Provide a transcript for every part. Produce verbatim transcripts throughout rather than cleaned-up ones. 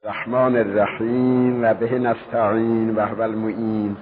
الرحمن الرحیم و به نستعین و هو المعین.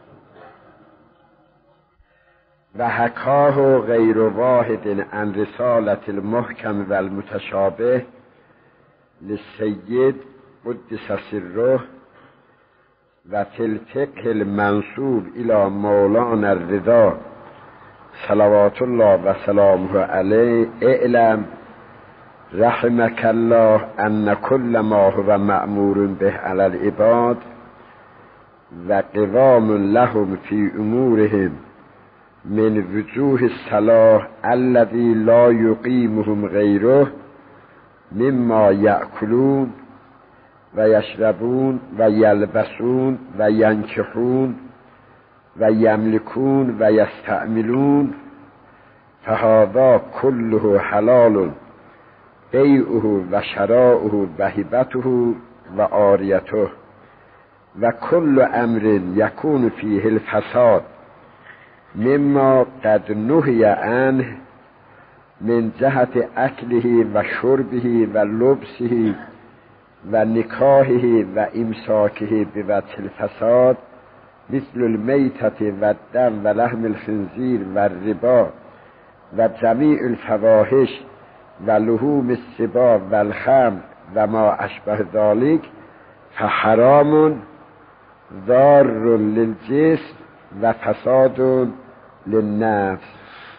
و حکاه غیر واحد عن رسالة المحکم و المتشابه للسید قدس سره و فی الفقه المنسوب الى مولانا الرضا صلوات الله و سلامه علیه. اعلم رحمك الله ان كل ما هو مأمور به على العباد و قوام لهم في امورهم من وجوه الصلاح الذي لا يقيمهم غيره مما يأكلون و یشربون و یلبسون و ینکحون و یملکون و یستعملون فهذا كله حلال بیعه و شراؤه و هبته و عاریته و کل امر یکون فیه الفساد مما قد نهی عنه من جهت اکله و شربه و لبسه و نکاحه و امساکه بوجه الفساد مثل المیتة و الدم و لحم الخنزیر و الربا و جمیع الفواحش و لحوم السباع و الخمر و ما اشبه ذلك فحرام ضار للجسم و فساد للنفس.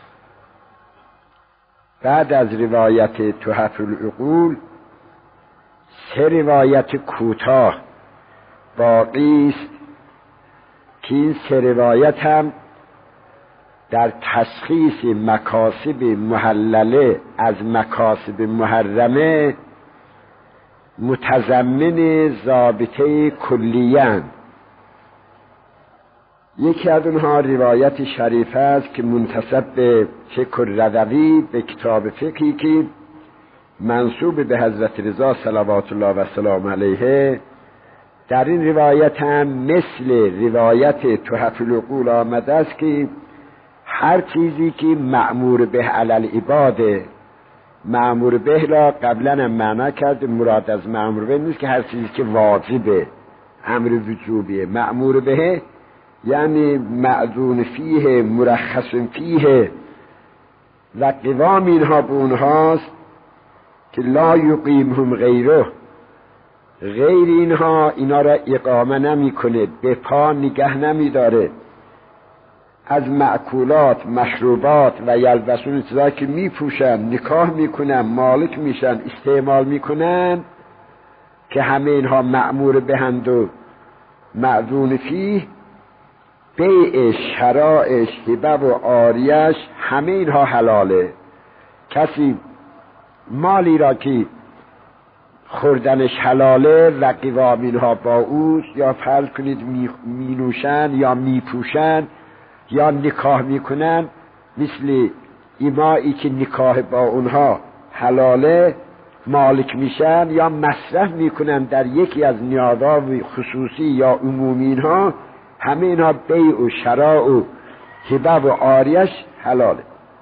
بعد از روایت تحف العقول سه روایت کوتاه باقی است که این سه روایت هم در تشخیص مکاسب محلله از مکاسب محرمه متضمن ضابطه کلیه‌اند. یکی از اونها روایت شریفه است که منتسب به فقه الرضوی به کتاب فقهی که منسوب به حضرت رضا صلوات الله و سلام علیه. در این روایت هم مثل روایت تحف العقول آمده است که هر چیزی که مأمور به علی العباد، مأمور به را قبلا هم معنا کرد، مراد از مأمور به نیست که هر چیزی که واجبه، امر وجوبیه. مأمور به یعنی معذون فیه، مرخص فیه و قوام اینها به اونهاست که لا یقیمهم غیره، غیر اینها اینا را اقامه نمی کنه، به پا نگه نمی داره. از معکولات، مشروبات و یلبسون چیزایی که می پوشن، نکاح می کنن، مالک میشن، استعمال می کنن که همه اینها مأمور بهند و معذون فیه، بیعش، شرائش، هبه و عاریش همه اینها حلاله. کسی مالی را که خوردنش حلاله و قوام اینها با اوست، یا فرض کنید می, می نوشن یا می پوشن یا نکاح می کنن، مثل ایمایی که نکاح با اونها حلاله مالک میشن یا مصرف میکنن در یکی از نیازهای خصوصی یا عمومی اینها، همه اینها بیع و شراء و هبه و عاریش حلاله.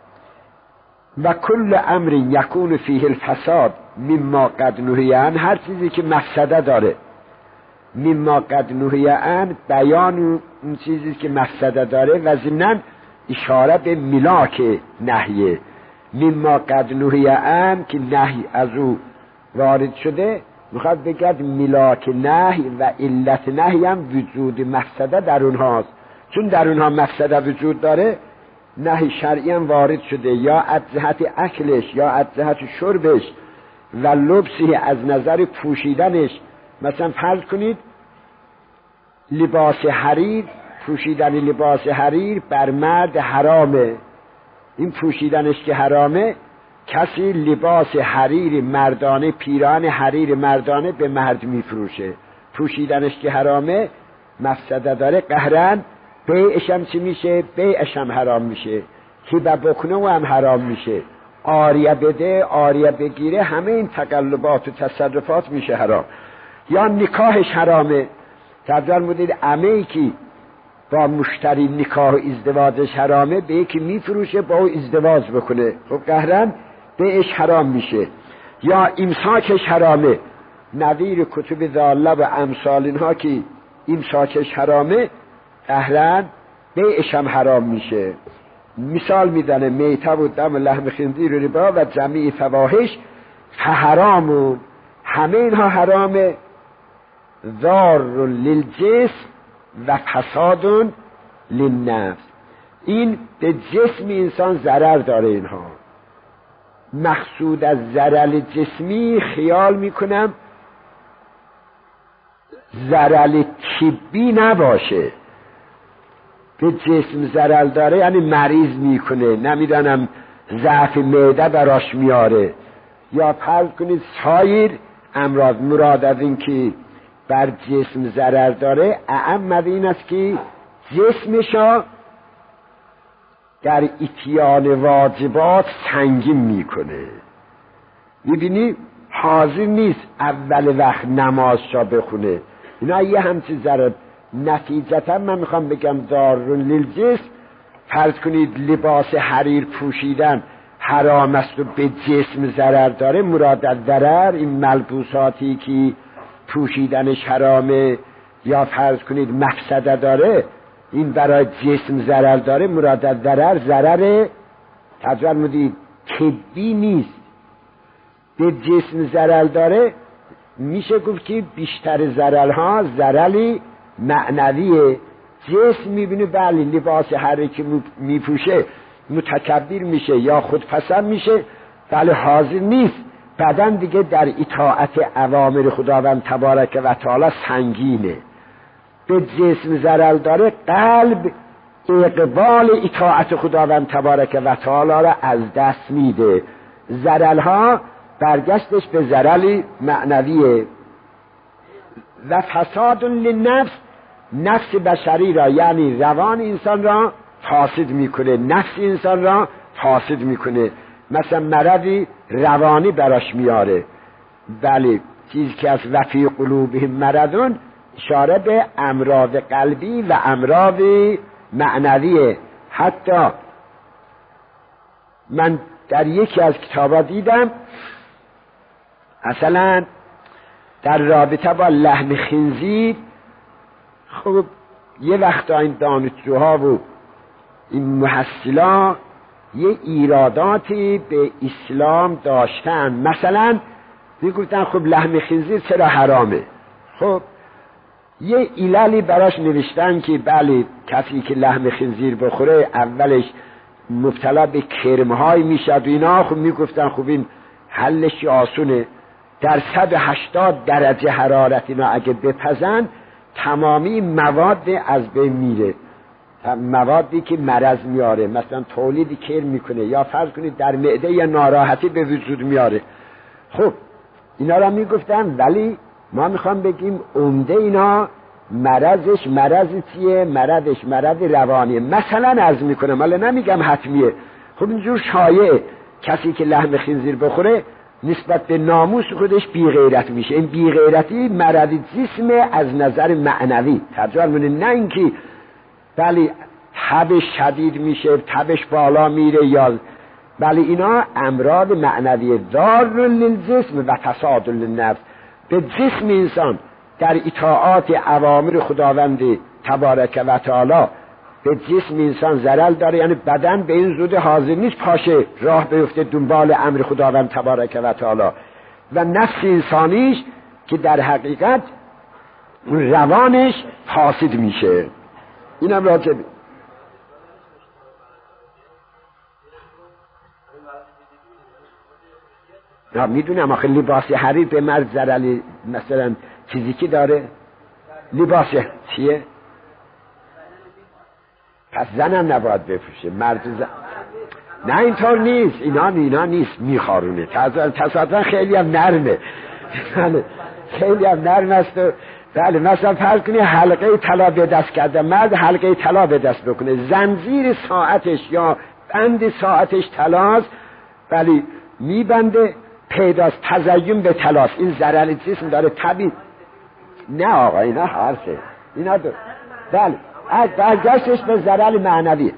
و کل امر یکون فیه الفساد مما قد نهی عنه، هر چیزی که مفسده داره، مما قد نهی عنه بیان اون چیزی که مفسده داره و ضمناً اشاره به ملاک نهیه. مما قد نهی عنه که نهی از او وارد شده، میخواد بگد ملاک نهی و علت نهی هم وجود مفسده در اونهاست. چون در اونها مفسده وجود داره، نهی شرعی هم وارد شده، یا از جهت اکلش یا از جهت شربش و لبسی، از نظر پوشیدنش. مثلا فرض کنید لباس حریر، پوشیدن لباس حریر بر مرد حرامه. این پوشیدنش که حرامه، کسی لباس حریر مردانه، پیران حریر مردانه به مرد میفروشه، پوشیدنش که حرامه، مفسده داره، قهرن بیعش هم چی میشه؟ بیعش هم حرام میشه. هبه بکنه و هم حرام میشه. عاریه بده، عاریه بگیره، همه این تقلبات و تصرفات میشه حرام. یا نکاحش حرامه. تبدیل مدید امی که با مشتری نکاح و ازدواجش حرامه، به یکی میفروشه با او ازدواج بکنه، خب قهرن بیعش حرام میشه. یا امساکش حرامه، نظیر کتب ضاله و امثال اینها که این ساکش حرامه، اهلا بیعش هم حرام میشه. مثال میدنه میته و دم و لحم خنزیر و ربا و جمیع فواحش حرامون، همه اینها حرامه. ضار للجسم و فساد للنفس، این به جسم انسان ضرر داره. اینها مقصود از ضرر جسمی خیال میکنم ضرر طبی نباشه. به جسم ضرر داره یعنی مریض میکنه، نمیدانم ضعف معده براش میاره، یا فرض کنید سایر امراض. مراد از این که بر جسم ضرر داره اعم این است که جسمشا در اتیان واجبات سنگین میکنه. میبینی حاضر نیست اول وقت نمازشا بخونه، اینا یه همچین ضرر. نتیجتا من میخوام بگم ضارون للجسم، فرض کنید لباس حریر پوشیدن حرام است و به جسم ضرر داره. مراد از ضرر این ملبوساتی که پوشیدنش حرامه یا فرض کنید مفسده داره، این برای جسم ضرر داره. مراد از ضرر ضرر تجربه مدید طبی نیست. به جسم ضرر داره میشه گفت که بیشتر ضررها ضرری معنویه. جسم میبینه بله لباس هر که میپوشه متکبر میشه یا خودپسند میشه، بله حاضر نیست. بدن دیگه در اطاعت اوامر خداوند تبارک و تعالی سنگینه. به جسم ضرر داره، قلب اقبال اطاعت خداوند تبارک و تعالی را از دست میده. ضررها برگشتش به ضرر معنویه. و فساد للنفس، نفس بشری را یعنی روان انسان را فاسد میکنه، نفس انسان را فاسد میکنه. مثلا مرضی روانی براش میاره. بله چیزی که از وفی قلوبهم مرضون اشاره به امراض قلبی و امراض معنویه. حتی من در یکی از کتابا دیدم اصلا در رابطه با لحم خنزیر، خب یه وقتا این دانشجوها و این محصلا یه ایراداتی به اسلام داشتن. مثلا میگفتن خب لحم خنزیر چرا حرامه؟ خب یه عللی براش نوشتن که بله کسی که لحم خنزیر بخوره اولش مبتلا به کرمهای میشد و اینا. خب میگفتن خب این حلش آسونه، در صد و هشتاد درجه حرارت اینا اگه بپزن تمامی مواد از بین میره، موادی که مرض میاره، مثلا تولید کرم میکنه یا فرض کنید در معده یا ناراحتی به وجود میاره. خب اینا را میگفتن، ولی ما میخوام بگیم عمده اینا مرضش مرض چیه؟ مرضش مرض روانیه. مثلا عرض میکنم، ولی نمیگم حتمیه. خب اینجور شایعه کسی که لحم خنزیر بخوره نسبت به ناموس خودش بی غیرت میشه. این بی غیرتی مرض جسم از نظر معنوی ترجمه منه، نه اینکه بله تبش شدید میشه، تبش بالا میره یا بله، اینا امراض معنوی. ضار للجسم و فساد للنفس، به جسم انسان در اطاعات اوامر خداوند تبارک و تعالی به جسم انسان ضرر داره، یعنی بدن به این زود حاضر نیست پاشه راه بیفته دنبال امر خداوند تبارک و تعالی. و نفس انسانیش که در حقیقت روانش فاسد میشه. اینم راجع نه میدونم آخه لباس حریر به مرد ضرر مثلا فیزیکی داره. لباس چیه؟ پس زنم نباید بپوشه، مرد زن. نه اینطور نیست، اینا اینا نیست، میخارونه. تصادفا خیلی هم نرمه، خیلی هم نرم است. بله مثلا فرض کنی حلقه طلا به دست کرده، مرد حلقه طلا به دست بکنه، زنجیر ساعتش یا بند ساعتش طلاست، ولی میبنده پیداست تزیین به طلاست، این ضرر جسم داره طبیعی. نه آقا اینا حرفه، اینا دو. بله از برگشتش به ضرر معنوی،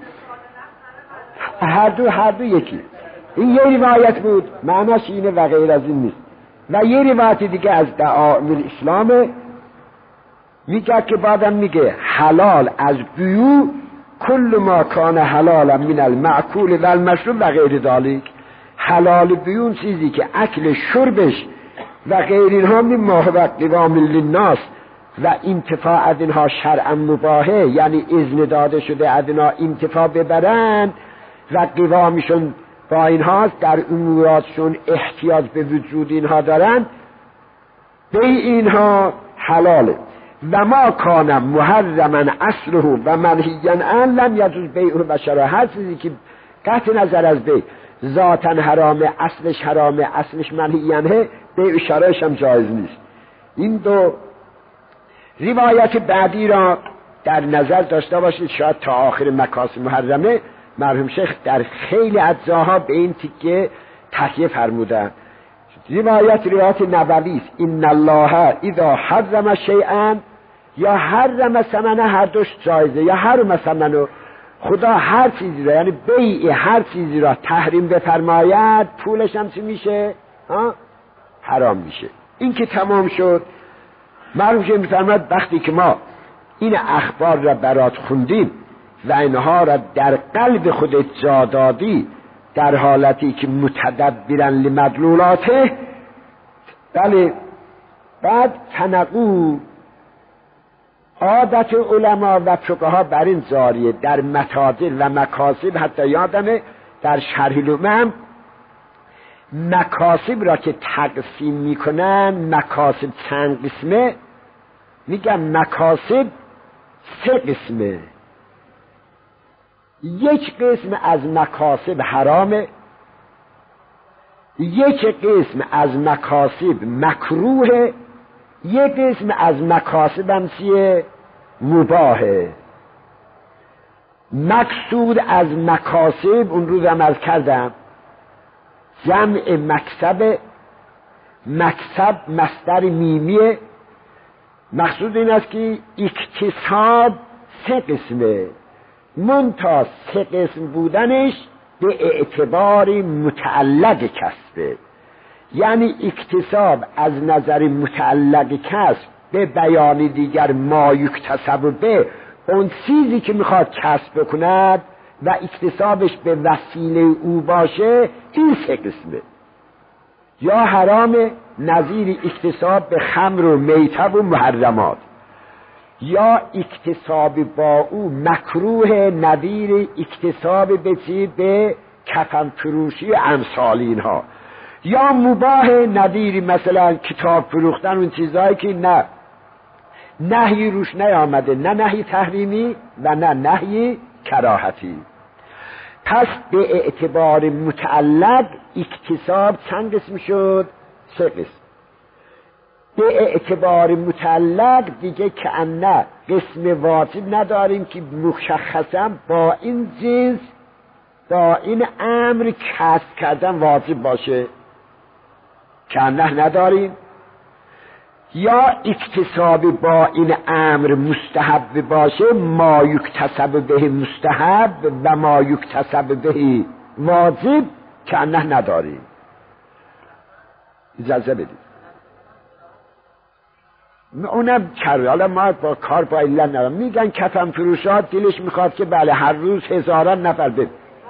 هر دو هر دو یکی. این یه روایت بود معناش اینه و غیر از این نیست. و یه روایت دیگه از دعائم الاسلام میگه که بعدم میگه حلال از بیو کل ما کان حلالا من المأکول و المشروب و غیر ذالک. حلال بیون چیزی که اکل شربش و غیر اینها مما هو قوام للناس و انتفاع از اینها شرعا مباحه، یعنی اذن داده شده از اینها انتفاع ببرن و قوامشون با اینهاست، در اموراتشون احتیاج به وجود اینها دارن، به اینها حلاله. و ما کان محرما اصله و منهیا عنه لم یجوز بیعه و شرائه. هر چیزی که قطع نظر از بیع ذاتاً حرامه، اصلش حرامه، اصلش منهی عنه، بیع و شرائش هم جایز نیست. این دو روایت بعدی را در نظر داشته باشید، شاید تا آخر مکاسب محرمه مرحوم شیخ در خیلی اجزاها به این تیکه تکیه فرمودند. روایت روایت نبوی است: ان الله اذا حرم شیئا، یا حرم ثمنه، هر دوش جایزه، یا حرم ثمنه، خدا هر چیزی را، یعنی بیع هر چیزی را تحریم بفرماید پولش هم چی میشه؟ ها؟ حرام میشه. این که تمام شد، مرحوم شیخ میفرماید وقتی که ما این اخبار را برات خوندیم و اینها را در قلب خودت جا دادی، در حالتی که متدبرا لمدلولاته، بله، بعد تنقو عادت علما و فقها بر این جاریه در متاجر و مکاسب. حتی یادمه در شرح الامم مکاسب را که تقسیم میکنن، مکاسب چند قسمه، میگم مکاسب سه قسمه. یک قسم از مکاسب حرامه، یک قسم از مکاسب مکروهه، یک قسم از مکاسب هم چیه؟ مباهه. مقصود از مکاسب، اون روز هم از کردم، جمع مکسب، مکسب مصدر میمیه. مقصود این است که اکتساب سه قسمه، منتها سه قسم بودنش به اعتبار متعلق کسبه. یعنی اکتساب از نظر متعلق کسب به بیان دیگر ما یکتسب به، اون چیزی که میخواد کسب بکند و اکتسابش به وسیله او باشه، این سه قسمه. یا حرام نظیر اکتساب به خمر و میته و محرمات، یا اکتساب با او مکروه نظیر اکتساب به چی؟ به کفن فروشی امثال اینها، یا مباح نظیر مثلا کتاب فروختن، اون چیزهایی که نه نهی روش نیامده، نه نهی تحریمی و نه نهی کراهتی. پس به اعتبار متعلق اکتساب چند قسم شد؟ سه قسم. به اعتبار متعلق دیگه که نه قسم واجب نداریم که مشخصا با این جنس، با این امر کسب کردن واجب باشه، که نه نداریم. یا اکتساب با این امر مستحب باشه، ما یکتسب به مستحب و ما یکتسب به واجب، که نه نداریم. اجازه بدید اونم کرده. حالا ما با کار با علت ندارم. میگن کفن فروشات دلش میخواد که بله هر روز هزاران نفر بده،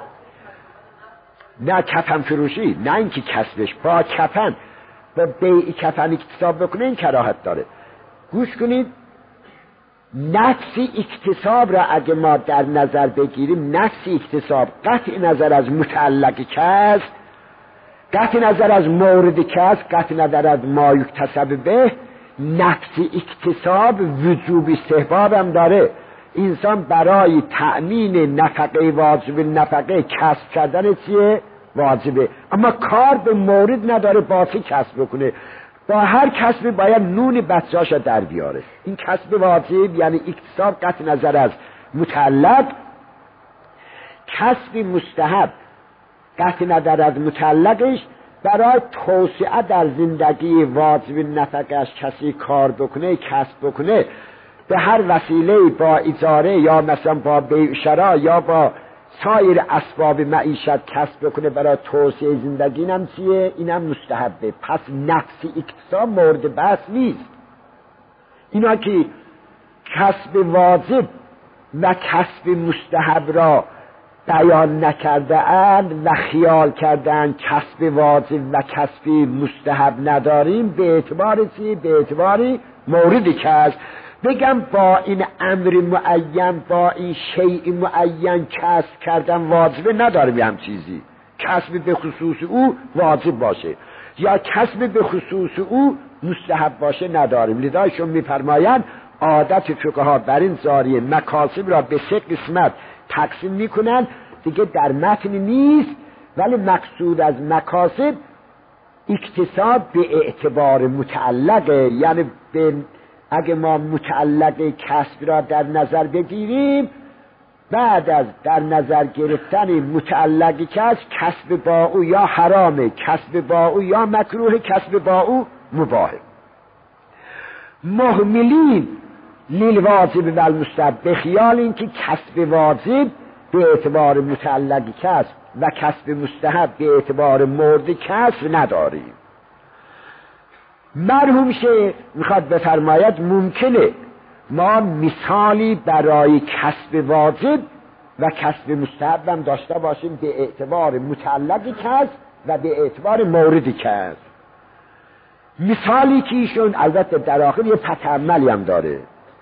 نه کفن فروشی، نه اینکه کسبش با کفن، با بیع کفن اکتساب بکنه، این کراهت داره. گوش کنید، نفس اکتساب را اگه ما در نظر بگیریم، نفس اکتساب قطع نظر از متعلق کسب، قطع نظر از مورد کسب، قطع نظر از ما یکتسب به، نفس اکتساب وجوب استحباب هم داره. انسان برای تأمین نفقه واجب نفقه کسب کردن چیه؟ واجبه. اما کار به مورد نداره با چه کسب بکنه. با هر کسب باید نون بچه‌اش در بیاره. این کسب واجب یعنی اکتساب قطع نظر از متعلق. کسب مستحب قطع نظر از متعلقش، برای توسعه در زندگی واجب نفقه‌اش کسی کار بکنه، کسب بکنه، به هر وسیله، با اجاره یا مثلا با بیع شرا یا با سایر اسباب معیشت کسب بکنه برای توسعه زندگی، اینم چیه؟ اینم مستحبه. پس نفس اکتساب مورد بحث نیست. اینا که کسب واجب و کسب مستحب را بیان نکرده اند و خیال کردن کسب واجب و کسب مستحب نداریم، به اعتبار چی؟ به اعتبار موردی که هست. بگم با این امر معین، با این شیء معین کسب کردن واجبه، نداریم هم چیزی کسب به خصوص او واجب باشه یا کسب به خصوص او مستحب باشه نداریم. لذایشون میفرمایند عادت فقها بر این زاریه مکاسب را به سه قسمت تقسیم میکنن، دیگه در متن نیست، ولی مقصود از مکاسب اکتساب به اعتبار متعلقه. یعنی به اگه ما متعلق کسب را در نظر بگیریم، بعد از در نظر گرفتن متعلق کسب، کسب با او یا حرامه، کسب با او یا مکروه، کسب با او مباحه. مهملین للواجب و المستحب، به خیال اینکه کسب واجب به اعتبار متعلق کسب و کسب مستحب به اعتبار مورد کسب نداریم. مرحوم شیخ میخواد بفرماید ممکنه ما مثالی برای کسب واجب و کسب مستحب هم داشته باشیم به اعتبار متعلق کسب و به اعتبار موردی کسب. مثالی که ایشون البته در آخر یه تأملی هم داره،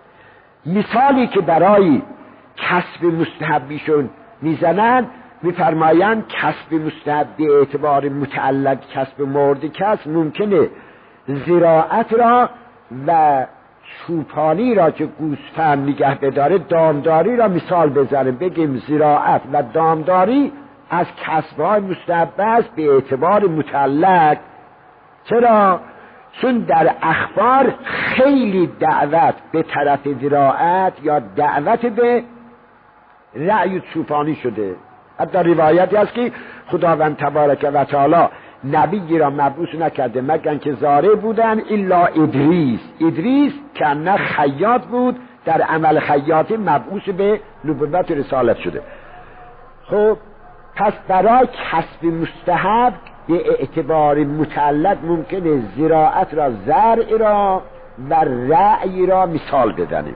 مثالی که برای کسب مستحبیشون میزنن، میفرمایند کسب مستحب به اعتبار متعلق کسب مورد کسب ممکنه زراعت را و چوپانی را که گوسفند نگه بداره، دامداری را مثال بزنیم، بگیم زراعت و دامداری از کسبهای مستحب است به اعتبار متعلق. چرا؟ چون در اخبار خیلی دعوت به طرف زراعت یا دعوت به رعی چوپانی شده. حتی روایتی است که خداوند تبارک و تعالی نبی را مبعوث نکرده مگر که زاره بودن الا ادریس. ادریس که نه خیاط بود، در عمل خیاطی مبعوث به نبوت رسالت شده. خب پس برای کسب مستحب به اعتبار متعلق ممکنه زراعت را، زرع را و رعی را مثال بزنیم.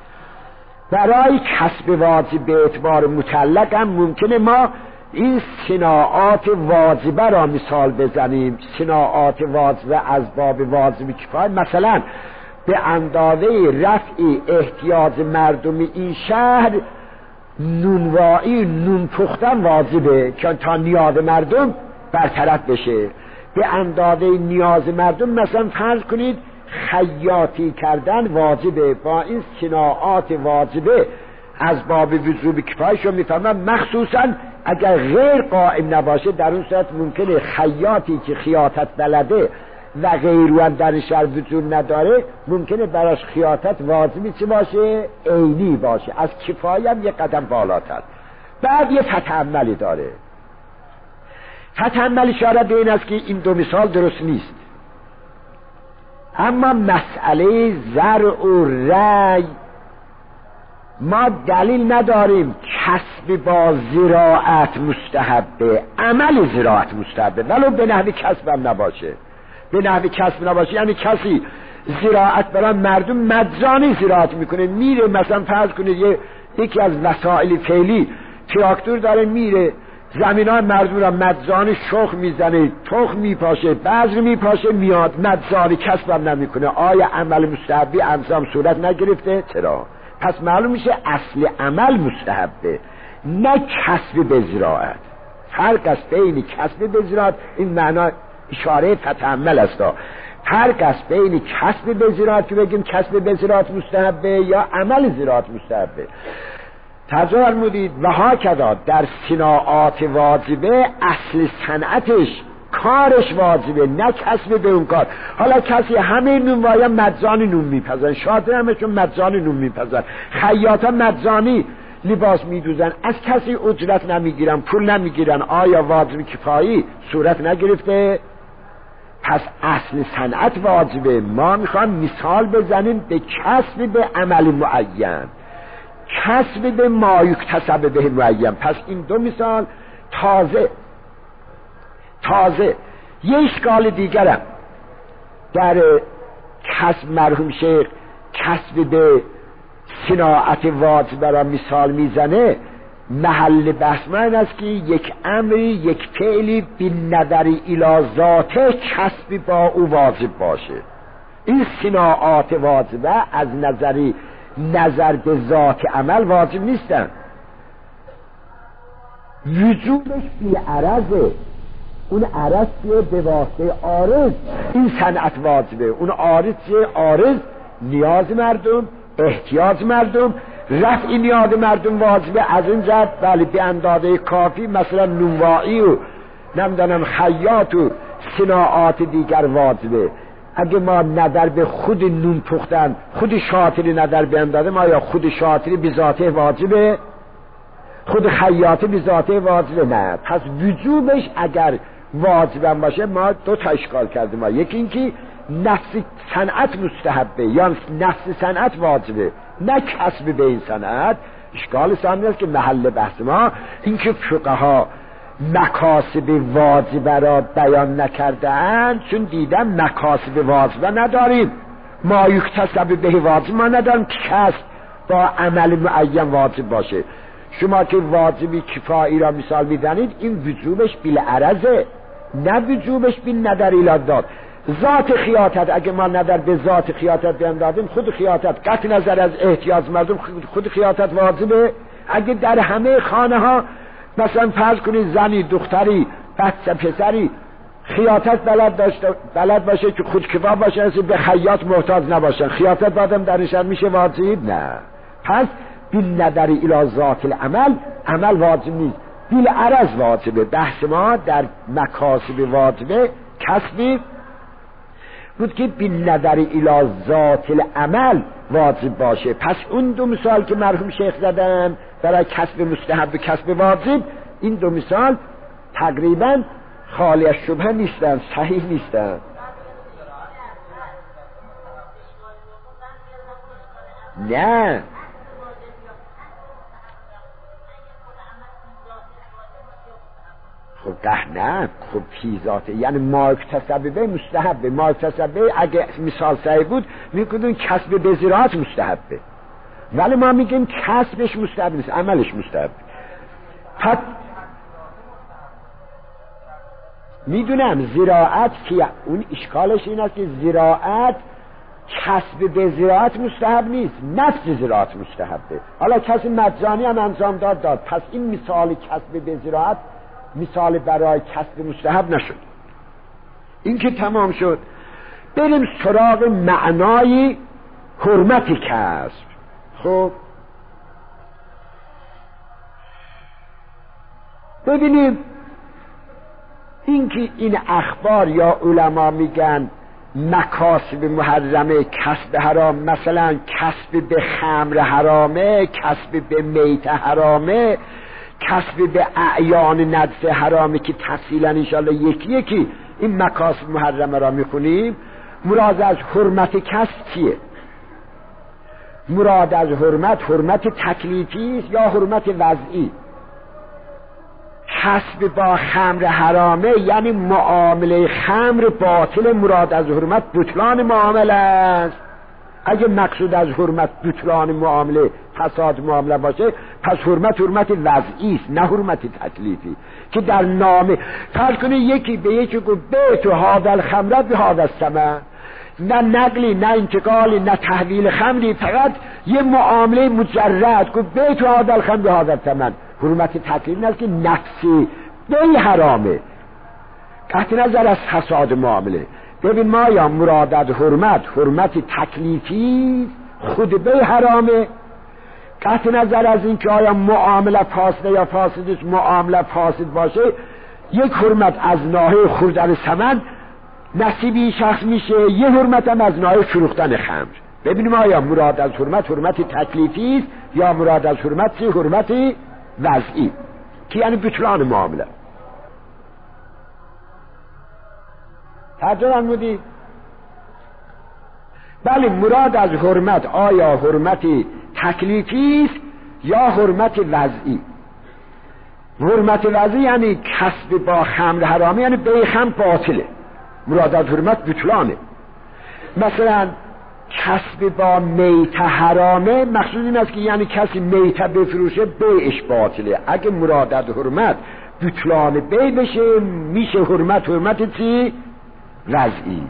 برای کسب واجب به اعتبار متعلق هم ممکنه ما این صناعات واجبه را مثال بزنیم. صناعات واجبه از باب واجب کفایه، مثلا به اندازه رفع احتیاج مردم این شهر نونوایی، نون پختن واجبه که تا نیاز مردم برطرف بشه. به اندازه نیاز مردم مثلا فرض کنید خیاطی کردن واجبه. با این صناعات واجبه از باب وجوب کفایه شو میفهمم، مخصوصا اگر غیر قائم نباشه، در اون صورت ممکنه خیاطی که خیاطت بلده و غیرو هم در شهر وجود نداره، ممکنه براش خیاطت واجبی چی باشه؟ عینی باشه، از کفایه هم یه قدم بالاتر. بعد یه تتأملی داره. تتأمل اشاره به این است که این دو مثال درست نیست، اما مسئله زرع و رعی ما دلیل نداریم کسب با زراعت مستحبه، عمل زراعت مستحبه، ولو به نحو کسب هم نباشه. به نحو کسب نباشه یعنی کسی زراعت برای مردم مجانی زراعت میکنه، میره مثلا فرض کنید یه یکی از وسایل فعلی تراکتور داره، میره زمینای مردم را مجانی شخم میزنه، تخم میپاشه، بذر میپاشه، میاد مجانی کسب هم نمیکنه. آیا عمل مستحبی انجام صورت نگرفته؟ چرا؟ پس معلوم میشه اصل عمل مستحبه، نه کسب به زراعت. فرق است بین کسب به زراعت، این معنا اشاره تتأمل است. فرق است بین کسب به زراعت که بگیم کسب به زراعت مستحبه یا عمل زراعت مستحبه. ترجمه فرمودید و هاکذا در صناعات واجبه اصل صنعتش کارش واجبه، نه کسب به اون کار. حالا کسی همه نونوایی مجانی نون میپزن، شادر همشون مجانی نون میپزن، خیاطا مجانی لباس میدوزن، از کسی اجرت نمیگیرن، پول نمیگیرن. آیا واجب کفایی صورت نگرفته؟ پس اصل صنعت واجبه. ما میخوام مثال بزنیم به کسب به عمل معین. کسب به ما یکتسب به معین. پس این دو مثال تازه تازه یه اشکال دیگرم در کسب مرحوم شیخ کسب به صناعت واجب را مثال میزنه. محل بحث من است که یک امری یک فعلی بی نظری الی ذاته کسبی با او واجب باشه. این صناعات واجبه از نظری نظر به ذات عمل واجب نیستن، وجودش بی عرضه. اون عرض چیه؟ به واسطه عارض این صنعت واجبه. اون عارض چیه؟ عارض نیاز مردم، احتیاج مردم، رفع نیاز مردم واجبه. از این جهت بله به اندازه کافی مثلا نونوایی و نمیدونم خیاط و صناعات دیگر واجبه. اگه ما نظر به خود نون پختن خود شاطری نظر به اندازه ما، یا خود شاطری به ذاته واجبه، خود خیاطی به ذاته واجبه؟ نه. پس وجوبش اگر واجبم باشه ما دو تا اشکال کردیم ما. یکی اینکه نفس صنعت مستحبه یا نفس صنعت واجبه، نه کسب به این صنعت. اشکال ثانی است که محل بحث ما اینکه فقها مکاسب واجبه را بیان نکرده‌اند، چون دیدن مکاسب واجبه نداریم، ما یکتسب به واجب ما نداریم که کسب با عمل معین واجب باشه. شما که واجبی کفایی را مثال میزنید این وجوبش بالعرضه، نه وجوبش بین نظر الی ذات. ذات خیاطت اگه ما نظر به ذات خیاطت بیان دادیم، خود خیاطت قطع نظر از احتیاج مردم خود خیاطت واجبه. اگه در همه خانه ها مثلا فرض کنید زنی دختری بچه پسری خیاطت بلد داشته بلد باشه که خود کفا باشه، به خیاط محتاج نباشن، خیاطت بعدم درشن میشه واجب؟ نه. پس بین نظر الی ذات العمل عمل واجب نیست، بیل عرض واجبه. بحث ما در مکاسب واجبه کسبی بود که بین نظر الی ذات العمل واجب باشه. پس اون دو مثال که مرحوم شیخ زدن برای کسب مستحب و کسب واجب، این دو مثال تقریبا خالی از شبهه نیستن، صحیح نیستن. نه خب ده نه خب پیزاته، یعنی ما اکتسبه به مستحبه. ما اکتسبه اگه مثال صحیح بود میکنیم کسب به زراعت مستحبه، ولی ما میگیم کسبش مستحب نیست، عملش مستحب. پس میدونم زراعت که اون اشکالش این است که زراعت کسب به زراعت مستحب نیست، نفس زراعت مستحبه. حالا کسی مجانی هم انجام داد داد پس این مثال کسب به زراعت مثال برای کسب مستحب نشد. این که تمام شد، بریم سراغ معنای حرمت کسب. خب ببینیم اینکه این اخبار یا علما میگن مکاسب محرمه کسب حرام، مثلا کسب به خمر حرامه، کسب به میت حرامه، کسب به اعیان نجس حرامه که تفصیلا انشاءالله یکی یکی این مکاسب محرمه را میخونیم. مراد از حرمت کسب چیه؟ مراد از حرمت حرمت تکلیفی است یا حرمت وضعی؟ کسب با خمر حرامه یعنی معامله خمر باطل، مراد از حرمت بطلان معامله است. اگه مقصود از حرمت بطلان معامله فساد معامله باشه، پس حرمت حرمت وضعی است نه حرمت تکلیفی که در نامه فرض کنه یکی به یکی گفت به تو هذا الخمر به هذا الثمن، نه نقلی نه انتقالی نه تحویل خمری، فقط یه معامله مجرد گفت به تو هذا الخمر به هذا الثمن. حرمت تکلیف نه که نفسی به حرامه، قطع نظر از فساد معامله. ببین ما یا مراد از حرمت حرمت تکلیفی خود به حرامه، قطع نظر از این که آیا معامله فاسده یا فاسد معامله فاسد باشه، یک حرمت از ناحیه خوردن ثمن نصیبی شخص میشه، یه حرمت هم از ناحیه فروختن خمر. ببینیم آیا مراد از حرمت حرمت تکلیفی است یا مراد از حرمت چه حرمت وضعی که یعنی بطلان معامله. ترجمه فرمودید؟ بله، مراد از حرمت آیا حرمت تکلیفی است یا حرمت وضعی. حرمت وضعی یعنی کسب با خمر حرامه، یعنی بی خمر باطله، مراد از حرمت بطلانه. مثلا کسب با میته حرامه، مقصود این است که یعنی کسی میته بفروشه بیعش باطله. اگه مراد از حرمت بطلان بی بشه میشه حرمت حرمت چی؟ وضعی.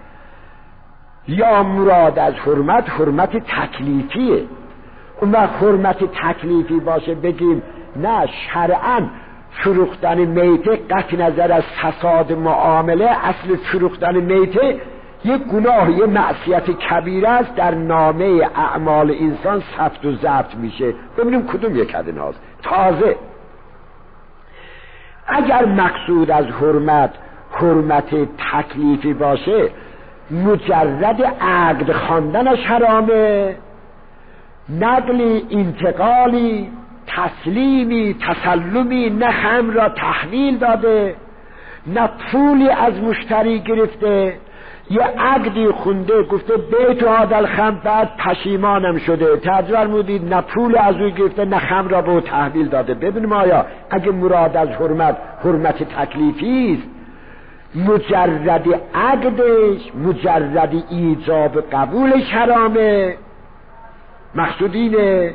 یا مراد از حرمت حرمت تکلیفیه. اون وقت حرمت تکلیفی باشه بگیم نه شرعاً فروختن میته قطع نظر از فساد معامله، اصل فروختن میته یک گناه، یک معصیت کبیره است، در نامه اعمال انسان ثبت و ضبط میشه. ببینیم کدوم یک از اینهاست. تازه اگر مقصود از حرمت حرمت تکلیفی باشه، مجرد عقد خواندنش حرامه، نقلی، انتقالی، تسلیمی، تسلمی، نه خمر را تحویل داده، نه پولی از مشتری گرفته، یه عقدی خونده گفته بیت هادل خمر، بعد پشیمانم شده، ترجمه فرمودید نه پول از او گرفته نه خمر را به او تحویل داده. ببینیم آیا اگه مراد از حرمت حرمت تکلیفی است، مجرد عقدش، مجرد ایجاب قبولش حرامه، مقصود اینه،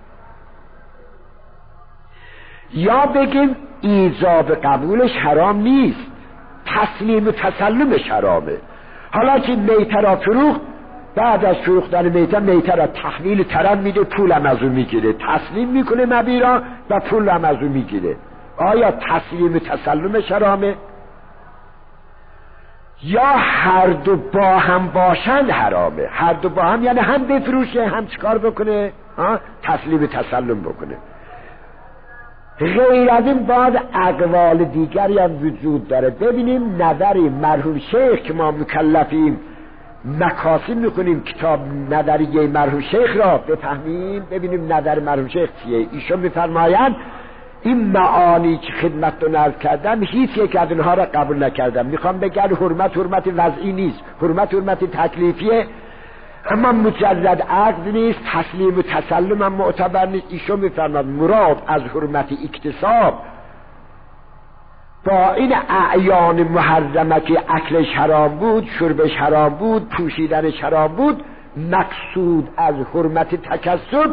یا بگیم ایجاب قبولش حرام نیست، تسلیم و تسلمش حرامه. حالا که میته را فروخت، بعد از فروختن میته میته را تحویل طرف میده، پول هم از اون میگیره، تسلیم میکنه مبیع را و پول هم از اون میگیره. آیا تسلیم و تسلمش حرامه؟ یا هر دو با هم باشند حرامه. هر دو با هم یعنی هم بفروشه هم چیکار بکنه؟ ها؟ تسلیم تسلم بکنه. غیر از این بعد اقوال دیگری هم وجود داره. ببینیم نظر مرحوم شیخ که ما مکلفیم مکاسب میکنیم کتاب نظریه مرحوم شیخ را بفهمیم. ببینیم نظر مرحوم شیخ چیه. ایشون میفرمایند این معانی که خدمتتون عرض کردم هیچ یک از اینها را قبول نکردم. میخوام بگم حرمت حرمت وضعی نیست، حرمت حرمت تکلیفیه، اما مجرد عقد نیست، تسلیم و تسلم هم معتبر نیست. ایشون میفرماد مراد از حرمت اکتساب با این اعیان محرمه که اکلش حرام بود، شربش حرام بود، پوشیدنش حرام بود، مقصود از حرمت تکسب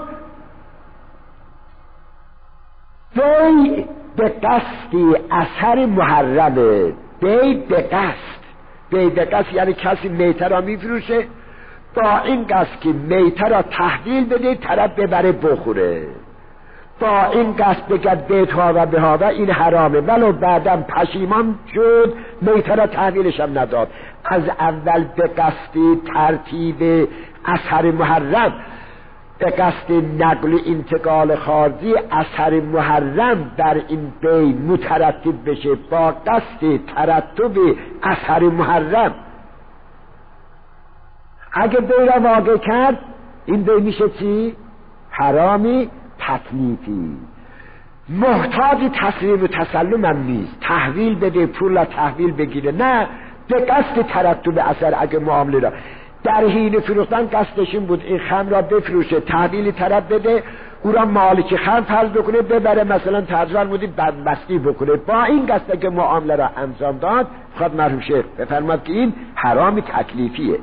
بی به قصدی اثر محرمه. بی به قصد، بی به قصد یعنی کسی میته را میفروشه با این قصد که میته را تحویل بده طرف ببره بخوره، با این قصد بگد بیت ها و به ها و این حرامه، ولو بعدم پشیمان شد میته را تحویلش هم نداد. از اول به قصد ترتیب اثر محرم، به قصد نقل انتقال خارجی اثر محرم در این بی مترتب بشه با قصد ترتب اثر محرم. اگه بی را واقع کرد این بی میشه چی؟ حرامی تکلیفی. محتاج تسلیم و تسلم هم نیست، تحویل بده پول را تحویل بگیره، نه به قصد ترتب اثر. اگه معامله را در حین فروختن قصدش این بود این خمر را بفروشه، تحویل طرف بده، او را مالک خمر فرض بکنه ببره، مثلا ترجمه بودی بدمستی بکنه، با این قصد که معامله را انجام داد. خود مرحوم شیخ بفرماد که این حرام تکلیفیه.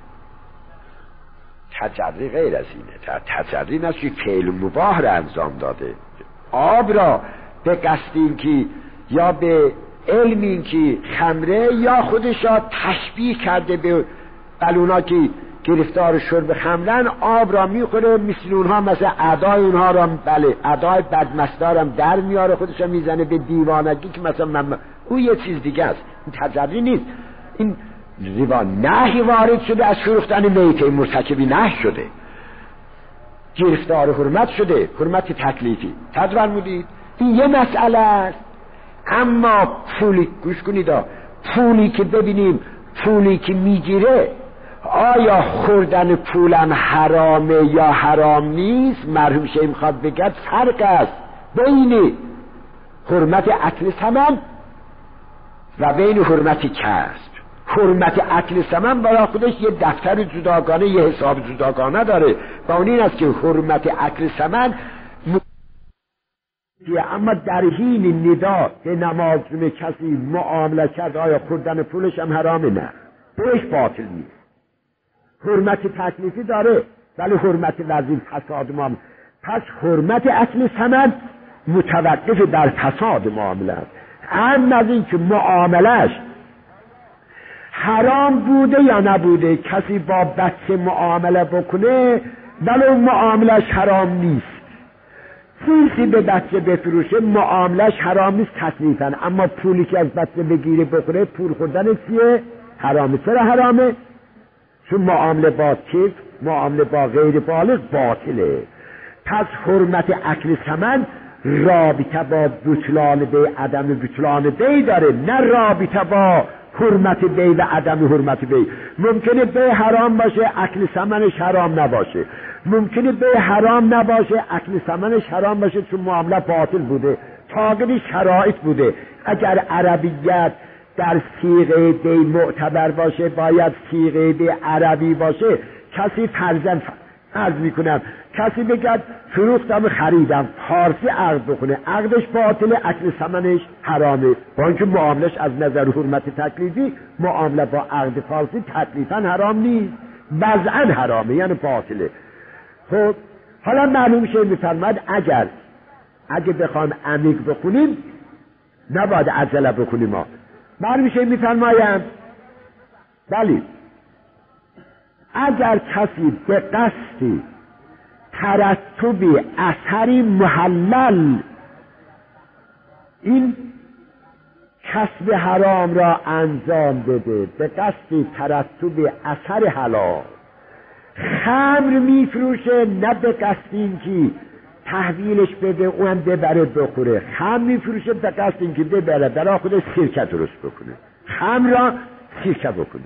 تجری غیر از اینه. تجری این است که فعل مباح را انجام داده. آب را به قصد این که یا به علم این که خمره، یا خودش را تشبیه کرده به بلونا که گرفتار شرب خمرن، آب را میخوره مثل اونها، مثلا ادای اونها را، بله ادای بدمستارم در میاره خودش را میزنه به دیوانگی که مثلا من او یه چیز دیگه است. این تجری نیست. این زیبا نهی وارد شده از فروختن میته، مرتکبی نهی شده، گرفتار حرمت شده، حرمت تکلیفی. تجربه مودید این یه مسئله است. اما پولی گوش کنید، پولی که ببینیم پولی که میگیره آیا خوردن پولم حرامه یا حرام نیست؟ مرحوم شیخ میخواد بگد فرق است بین حرمت اکل ثمن و بین حرمت کسب. حرمت اکل ثمن برای خودش یه دفتر جداگانه، یه حساب جداگانه داره، با اون این است که حرمت اکل ثمن اما در حین ندا به نماز کسی معامله کرد آیا خوردن پولش هم حرامه؟ نه، پولش باطل نیست. حرمت تکلیفی داره ولی حرمت وزین فساد معامله. پس حرمت اصل ثمن متوقف در فساد معامله است. هم از این که معاملش حرام بوده یا نبوده، کسی با بچه معامله بکنه ولو معاملش حرام نیست، چیزی به بچه بفروشه معاملش حرام نیست تکلیفاً، اما پولی که از بچه بگیره بخوره پول خوردن چیه؟ حرامه. چرا حرامه؟ چون معامله با کیف، معامله با غیر بالغ باطله. پس حرمت اکل ثمن رابطه با بطلان بی عدم بطلان بی داره، نه رابطه با حرمت بی و عدم حرمت بی. ممکنه بی حرام باشه اکل ثمنش حرام نباشه، ممکنه بی حرام نباشه اکل ثمنش حرام باشه چون معامله باطل بوده، تاقید شرایط بوده. اگر عربیت در صیغه بی معتبر باشه باید صیغه بی عربی باشه. کسی فرضاً عرض میکنم کسی بگد فروختم خریدم، فارسی عقد بکنه، عقدش باطله، اکل ثمنش حرامه، با اینکه معاملش از نظر حرمت تکلیفی معامله با عقد فارسی تکلیفاً حرام نیست، وضعاً حرامه، یعنی باطله. خب حالا معلوم شه میفرماد اگر اگه بخوام عمیق بخونیم نباید عجله بکنیم. ما معلوم شه میفرمایم بلی اگر کسی به قصد ترتب اثری محلل این کسب حرام را انجام بده، به قصد ترتب اثر حلال خمر میفروشه، نه به قصد اینکه تحویلش بده اون ببره بخوره، خمر میفروشه به قصد اینکه ببره برای خودش سرکه درست بکنه، خمر را سرکه بکنه.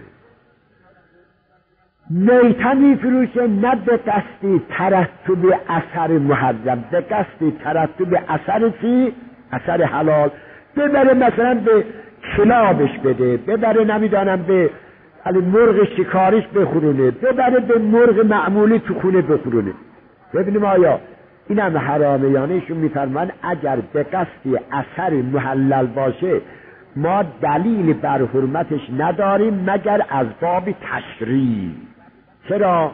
میته میفروشه، نه به قصد ترتب اثر محرم، به قصد ترتب اثر چی؟ اثر حلال، ببره مثلا به کلابش بده، ببره نمیدانم به مرغ شکارش بخورونه، ببره به مرغ معمولی تو خونه بخورونه. ببینیم آیا این هم حرامه یا نه. ایشون میفرمان اگر به قصد اثر محلل باشه ما دلیل بر حرمتش نداریم مگر از باب تشریع. چرا؟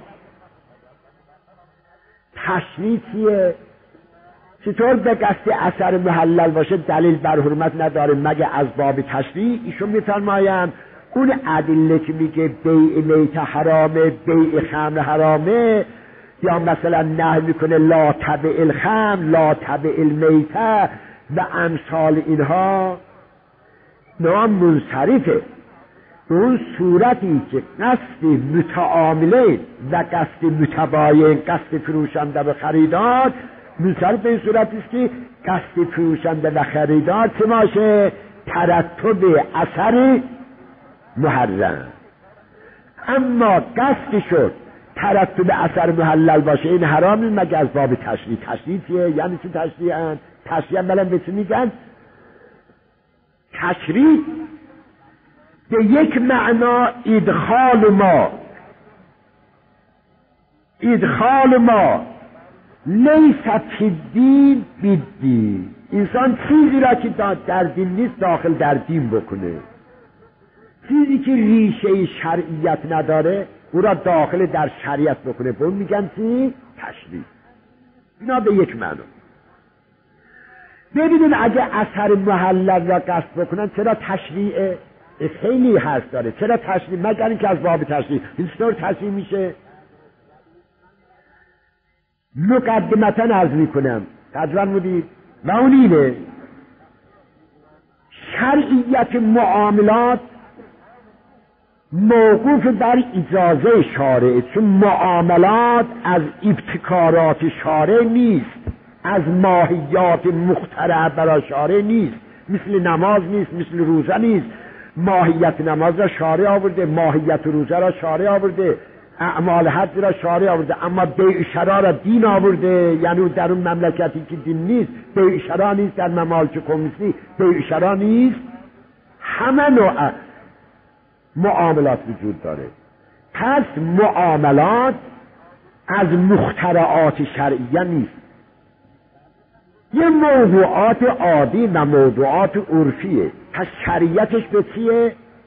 تشریع چیه؟ چطور به قصد اثر محلل باشه دلیل بر حرمت نداریم مگر از باب تشریع؟ ایشون میفرمایند اون ادله که میگه بیع میت حرامه، بیع خمر حرامه، یا مثلا نهی میکنه لا تبع الخمر، لا تبع المیته و امثال اینها، نام منصرفه. اون صورتی که قصد متعامله و قصد متباین، قصد فروشنده و خریدار، منصرف به این صورتی است که قصد فروشنده و خریدار چه باشه؟ ترتب اثر محرم. اما قصد شد ترتب اثر محلل باشه این حرامی مگر از باب تشریع. تشریع چیه؟ یعنی چی تشریع هست؟ تشریع بلن به چی میگن؟ تشریع به یک معنا ادخال ما ادخال ما لیست فی دین بالدین، انسان چیزی را که در دین نیست داخل در دین بکنه، چیزی که ریشه شرعیت نداره او را داخل در شریعت بکنه، به اون میگن چی؟ تشریع. اینا به یک معنا. ببینید اگه اثر محلل را قصد بکنن چرا تشریعه؟ خیلی هست داره. چرا تشریع؟ مگر اینکه از باب تشریع. این چطور تشریع میشه؟ مقدمتا عرض میکنم تجربه مدید و اون اینه شرعیت معاملات موقوف بر اجازه شارع، چون معاملات از ابتکارات شارع نیست، از ماهیات مخترع برای شارع نیست، مثل نماز نیست، مثل روزه نیست. ماهیت نماز را شارع آورده، ماهیت روزه را شارع آورده، اعمال حج را شارع آورده، اما بیع شرا را دین آورده. یعنی در اون مملکتی که دین نیست بیع شرا نیست، در ممالک کمونیستی بیع شرا نیست. همه نوع معاملات وجود داره. پس معاملات از مخترعات شرعیه نیست. یه موضوعات عادی و موضوعات عرفیه. پس شریعتش به چیه؟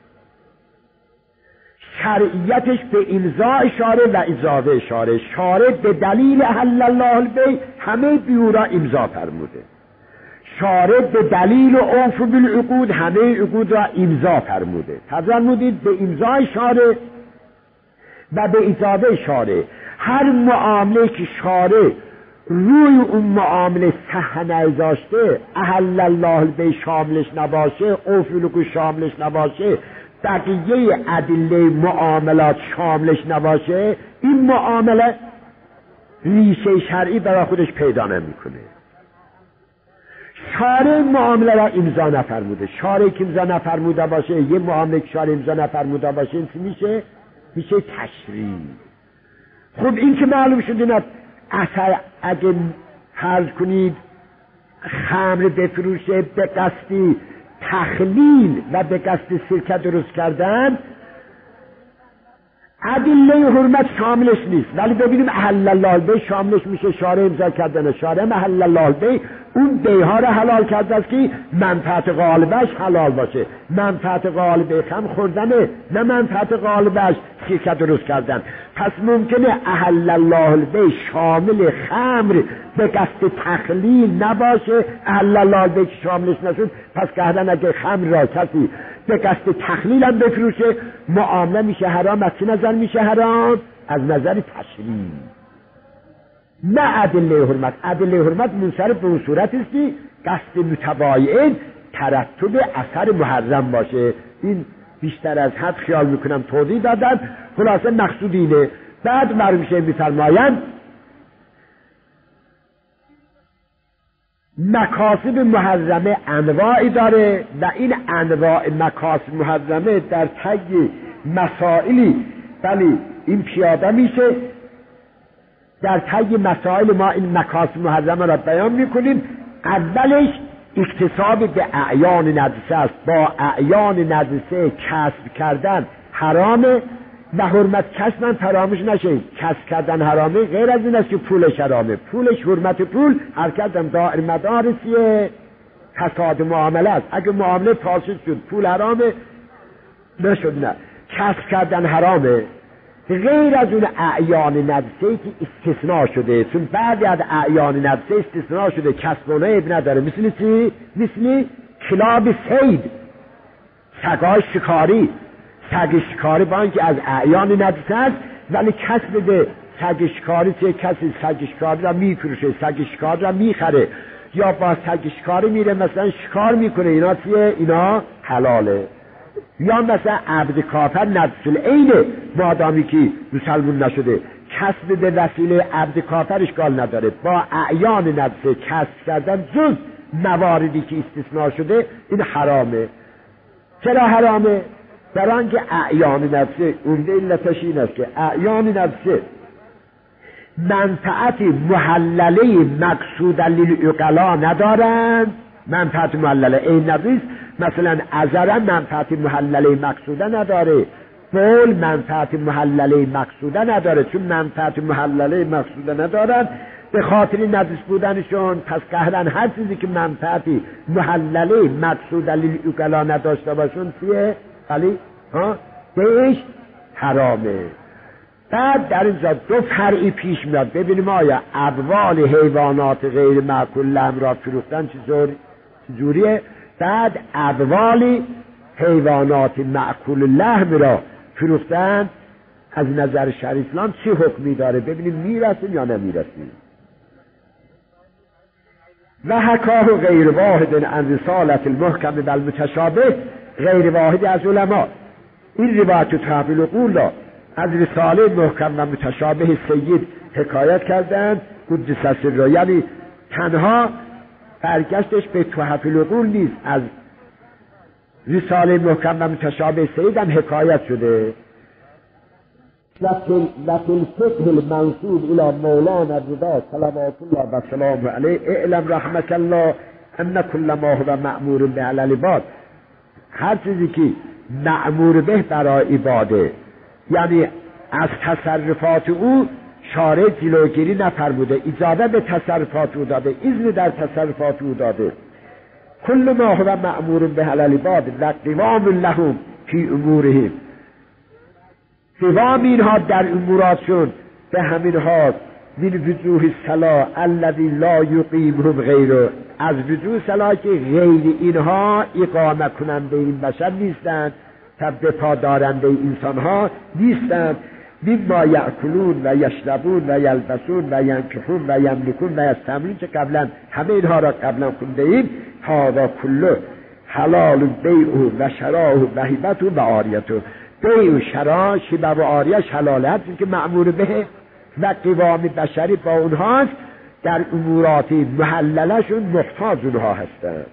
شرعیتش به امضاء شارع و اضافه شارع. شارع به دلیل احل الله البیع همه بیع را امضا فرموده، شارع به دلیل اوف بالعقود همه عقود را امضا فرموده. فرمودید به امضای شارع و به اضافه شارع. هر معامله که شارع روی اون معامله صحه نگذاشته، احل الله البیع شاملش نباشه، اوف بالعقود شاملش نباشه، بقیه ادله معاملات شاملش نباشه، این معامله ریشه شرعی برای خودش پیدا نمیکنه. شارع معامله را امضا نفرموده. شارع که امضا نفرموده باشه، یه معامله که شارع امضا نفرموده باشه، این میشه میشه تشریع. خب این که معلوم شد اینا اثر، اگه فرض کنید خمر بفروشه به قصدی تخلیل و به قصد سرکه درست کردن، ادله حرمت شاملش نیست. ولی ببینیم احل الله البیع شاملش میشه، شارع امضا کردن شارع احل الله البیع اون بیها رو حلال کرده است که منفعت غالبش حلال باشه. منفعت غالب خمر خوردنه، نه منفعت غالبش سرکه درست کردن. پس ممکنه احل الله البیع شامل خمر به قصد تخلیل نباشه، احل الله البیع شاملش نشد. پس کردن اگه خمر را کسی به قصد تخلیل هم بفروشه، معامله میشه حرام. از چه نظر میشه حرام؟ از نظر تشریع، نه ادله حرمت. ادله حرمت منصرف به اون صورت است که قصد متبایعین ترتب اثر محرم باشه. این بیشتر از حد خیال میکنم توضیح دادن. خلاصه مقصود اینه. بعد مرمیشه میفرمایند مکاسب محرمه انواعی داره و این انواع مکاسب محرمه در طی مسائلی، ولی این پیاده میشه در طی مسائل ما این مکاسب محرمه را بیان میکنیم. اولش اکتساب به اعیان نجسه است. با اعیان نجسه کسب کردن حرامه و حرمت کسب من فراموش نشه. کسب کردن حرامه، غیر از این است که پولش حرامه. پولش حرمت پول حرکت هم دائر مدارسیه، فساد معامله است. اگه معامله فاسد شد پول حرامه نشد، نه کسب کردن حرامه. غیر از اون اعیان نجسه که استثناء شده، چون بعضی از اعیان نجسه استثناء شده کسب اونها اب نداره. مثل چی؟ مثل کلاب صید، سگای شکاری. سگ شکاری با اینکه از اعیان نجسه است ولی کسب به سگ شکاری چه کسی سگ شکاری را میفروشه، سگ شکاری را میخره یا با سگ شکاری میره مثلا شکار میکنه، اینا چیه؟ اینا حلاله. یا مثلا عبد کافر نجس العینه، مادامی که مسلمون نشده کسب به وسیله عبد کافر اشکال نداره. با اعیان نجسه کسب کردن جز مواردی که استثناء شده این حرامه. چرا حرامه؟ در آنکه اعیان نجسه عمده علتش این است که اعیان نجسه منفعت محلله مقصود للعقلا ندارند. منفعت محلله این نجس مثلا ازرا منفعت محلله مقصوده نداره، بول منفعت محلله مقصوده نداره. چون منفعت محلله مقصوده ندارن به خاطر نجس بودنشون، پس قهرن هر چیزی که منفعتی محلله مقصوده للعقلا نداشته باشون چیه؟ ولی ها بهش حرامه. بعد در اینجا دو فرعی پیش میاد. ببینیم آیا ابوال حیوانات غیر معکول لحم را فروختن چجوریه؟ بعد ابوال حیوانات معکول لحم را فروختن از نظر شرع اسلام چه حکمی داره؟ ببینیم میرسیم یا نمیرسیم. و حکاه غیر واحد عن رسالت المحکم بل متشابه، غیر واحد از علما این روایت و تحویل قول را از رساله محکم و متشابه سید حکایت کردند قدس سره، یعنی تنها برگشتش به تحویل قول نیست، از رساله محکم و متشابه سید هم حکایت شده. و فی الفقه المنسوب الى مولانا الرضا صلوات الله و سلامه علیه اعلم رحمك الله ان کل ما هو مأمور به علی العباد، هر چیزی که مأمور به برای عباده، یعنی از تصرفات او شارع جلوگیری نفرموده، اجازه به تصرفات او داده، اذن در تصرفات او داده. کل ما هو مأمور به العباد و قوام لهم فی امورهم، قوام اینها در اموراتشون به همین ها من وجوه الصلاح الذی لا یقیمهم غیره، از وجوه صلاح که غیر اینها اقامه کننده این بشر نیستند، تب پا دارنده انسان ها نیستند. مما یأکلون و یشربون و یلبسون و ینکحون و یملکون و یستملون که قبلا همه اینها را قبلا خونده ایم. هذا کله حلال بیع و شراء و هبت و عاریت. بیع و شراء شبه و عاریش حلاله هست که معمور به و قوام بشری با اونهاست، در امورات محللشون محتاج اونها هستند.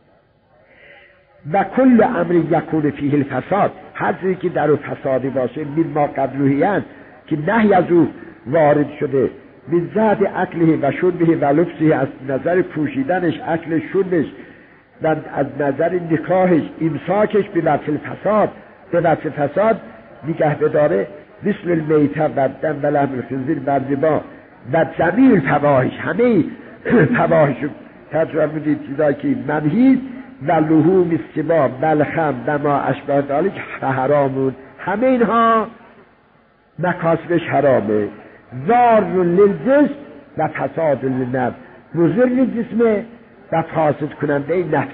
و کل امر یکون فیه الفساد، هر چیزی که در اون فسادی باشه من ما قبلوهیان که نهی از او وارد شده، من زهد اکله و شربه و لبسه، از نظر پوشیدنش، اکل شربش و از نظر نکاحش، امساکش به وجه الفساد، به وجه فساد نگه بداره، مثل المیته و دم و لحم الخنزیر و الربا و جمیع الفواحش، همه فواحش تجربه میدید چیزایی که منهی و لحوم السباع و الخمر و ما اشبه ذلک حرامون، همه اینها مکاسبش حرامه. ضار للجسم و فساد للنفس، مضر للجسم و فاسد کننده نفس.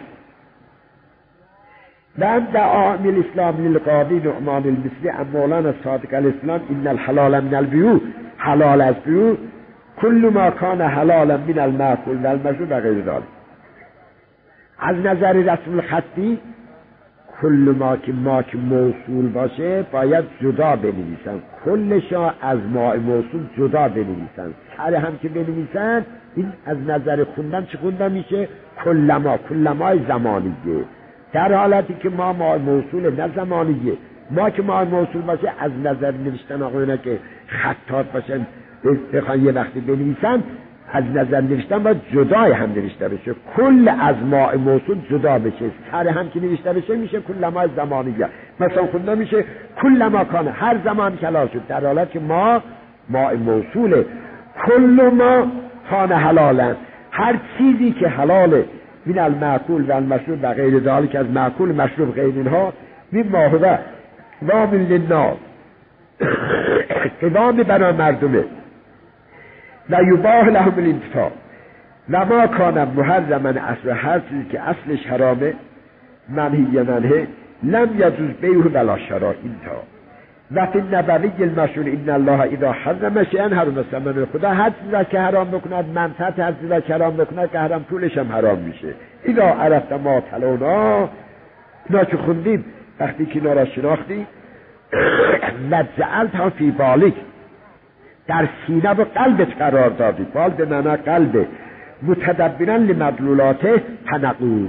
و عند عامل الاسلام للقاضی نعمان المصری عن مولانا صادق الاسلام ان الحلال من البیوع، حلال از بیوع کل ما کان حلالا من المأکول و المشروب و غیر ذلک. از نظر رسم الخطی کل ما که ما که موصول باشه باید جدا بنویسن، کلشا از ما موصول جدا بنویسن. سر هم که بنویسن این از نظر خوندن چه خوندن میشه؟ کلما، کلمای زمانیه، در حالتی که ما ما موصول نه زمانیه. ما که ما موصول باشه از نظر نوشتن آقایونه که خطات باشن بخوان یه وقتی بنویسن، از نظر نوشتن باید جدای هم نوشته بشه، کل از ماء موصول جدا بشه. سر هم که نوشته بشه میشه کل ما زمانیه. مثلا خونده میشه کل ما کانه، هر زمان کلا شد، در حالت که ما ماء موصوله. کل ما کانه حلالا، هر چیزی که حلاله من المأکول و المشروب و غیر ذلک، از مأکول مشروب غیر اینها، من ما هو وامن للناس، قوام برای مردمه، و یباح لهم الانتفاع و ما کان محرما اصل، هر چیزی که اصلش حرامه منهی منه لم یجوز بیعه ولا شراء انتها. و فی النبوی المشهور ان الله اذا حرم شیئا حرم ثمنه، خدا هر چیزی که حرام بکند منفعت، هر چیزی که حرام بکند که حرام طولش هم حرام میشه. اذا عرفت ما تلونا، اینا که خوندیم وقتی که اینا را شناختی، لجعلت فی بالک، در سینه و قلبت قرار دادی، بال به معنی قلبه، متدبرا لمدلولاته تنقو.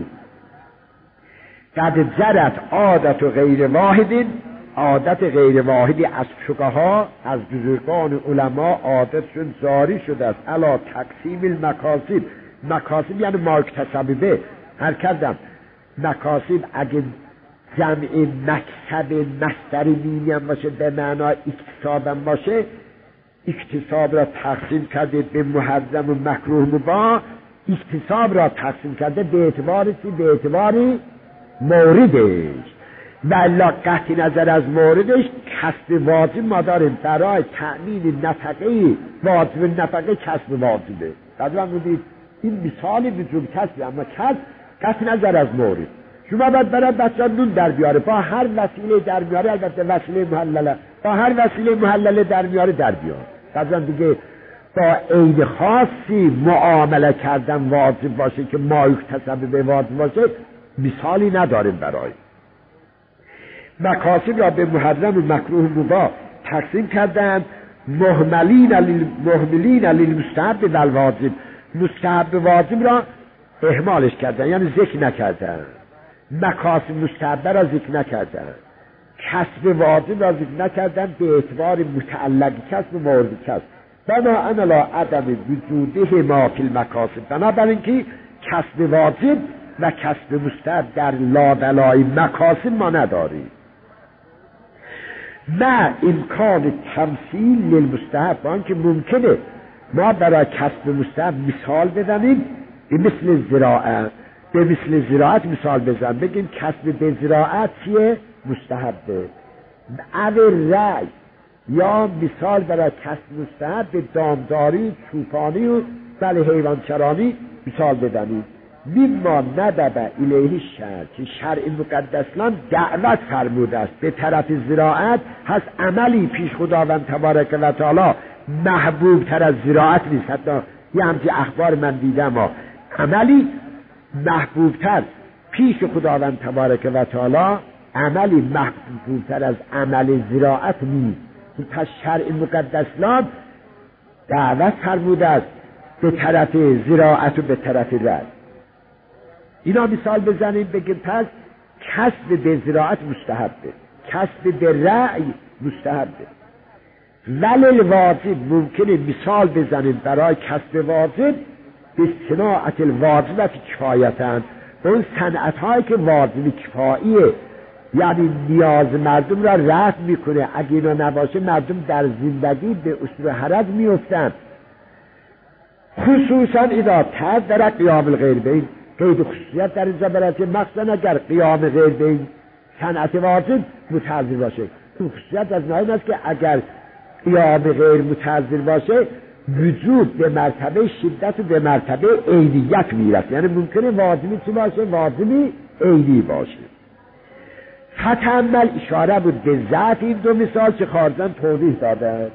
قد جرت عادت و غیر واحدین، عادت غیر واحدی از فقها، از بزرگان علما عادتشون جاری شده است، علا تقسیم المکاسب. مکاسب یعنی ماکتسبه، هر کردم مکاسب اگه جمع مکسب مصدری مینیم باشه به معنای اکتسابم باشه، اکتساب را تقسیم کرده به محرم و مکروه مباح، اکتساب را تقسیم کرده به اعتبار چی؟ به اعتباری موردش. و الا قطع نظر از موردش کسب واجب ما داریم، برای تأمین نفقه واجب نفقه کسب واجبه. قدرم بودید این مثالی وجود کسب، اما کسب قطع نظر از مورد. شما باید برای بچه نون در بیاره، با هر وسیله در بیاره، البته وسیله محلله، با هر وسیله محلله در بیاره در بیاره. قدرم دیگه با عین خاصی معامله کردن واجب باشه که ما یکتسب به واجب باشه مثالی نداریم برای. مکاسب را به محرم و مکروه مباح تقسیم کردن، مهملین علی مهملین علی المستحب و الواجب، مستحب واجب را اهمالش کردن یعنی ذکر نکردن، مکاسب مستحب را ذکر نکردن، کسب واجب را ذکر نکردن به اعتبار متعلق کسب و مورد کسب. بنا انلا عدم وجوده ما فی المکاسب، بنابراین که کسب واجب و کسب مستحب در لابلای مکاسب ما نداریم. نه امکان تمثیل للمستحب، با اینکه ممکنه ما برای کسب مستحب مثال بزنیم به مثل زراعت، به مثل زراعت مثال بزن بگیم کسب به زراعت چیه؟ مستحبه. او رأی یا مثال برای کسب مستحب به دامداری، چوپانی و بله حیوانچرانی مثال بزنیم. مما ندب الیه شرع، که شرع مقدسان دعوت فرموده است به طرف زراعت، هست عملی پیش خداوند تبارک و تعالی محبوب تر از زراعت نیست. حتی یه همچه اخبار من دیدم ها، عملی محبوب تر پیش خداوند تبارک و تعالی، عملی محبوب تر از عمل زراعت نیست. پس شرع مقدسان دعوت فرموده است به طرف زراعت و به طرف رأی. اینا مثال بزنیم بگیم پس کسب به زراعت مستحبه، کسب به رأی مستحبه. ولی الواجب ممکنه مثال بزنیم برای کسب واجب به صناعت الواجبت کفایتن، اون صنعت هایی که واجب کفاییه، یعنی نیاز مردم را رفع میکنه. اگه اینا نباشه مردم در زندگی به اصول حرج میفتن. خصوصا اذا تد در قیام الغیر بین، قید خصوصیت در اینجا برای مخصوصا اگر قیام غیر بین صنعت واجب متعذر باشه. خصوصیت از نوعی است که اگر قیام غیر متعذر باشه وجود به مرتبه شدت و به مرتبه عینیت میرسه، یعنی ممکنه واجبی چی باشه؟ واجبی عینی باشه. فتعمل اشاره بود به ذات این دو مثال که خارجاً توضیح داده.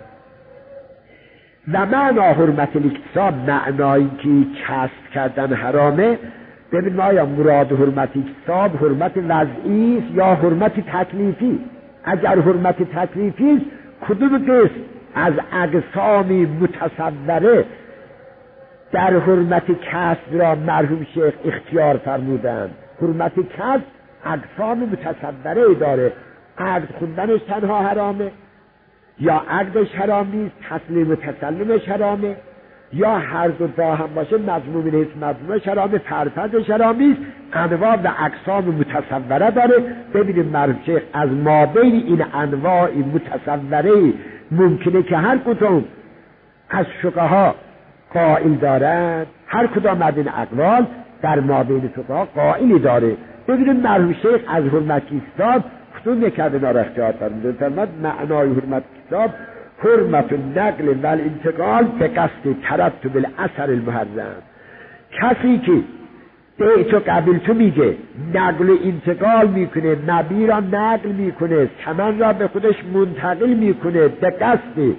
و معنا حرمت الاکتساب، معنایی که کسب کردن حرامه. ببین آیا مراد حرمت اکتساب حرمت وضعی است یا حرمت تکلیفی؟ اگر حرمت تکلیفی است کدوم قسم از اقسامی متصوره در حرمت کسب را مرحوم شیخ اختیار فرمودند؟ حرمت کسب اقسام متصوره داره. عقد خوندنش تنها حرامه، یا عقدش حرام نیست، تسلیم و تسلمش حرامه، یا هر دو با هم باشه مضموم نیست، مضمومش حرامه، فرفضش حرام نیست. انواع و اقسام متصوره داره. ببینیم مرحوم شیخ از مابین این انواع متصوره ممکنه که هر کدوم از فقها قائل دارند، هر کدام از این اقوال در مابین فقها قائلی داره. ببینیم مرحوم شیخ از حرمت کتاب کدوم یک از اینا را اختیار فرموده. فرمود معنای حرمت کتاب حرمت النقل و الانتقال به قصد ترتب الاثر المحرم. کسی که به تو قبل تو میگه نقل و انتقال میکنه، نبی را نقل میکنه، ثمن را به خودش منتقل میکنه به قصد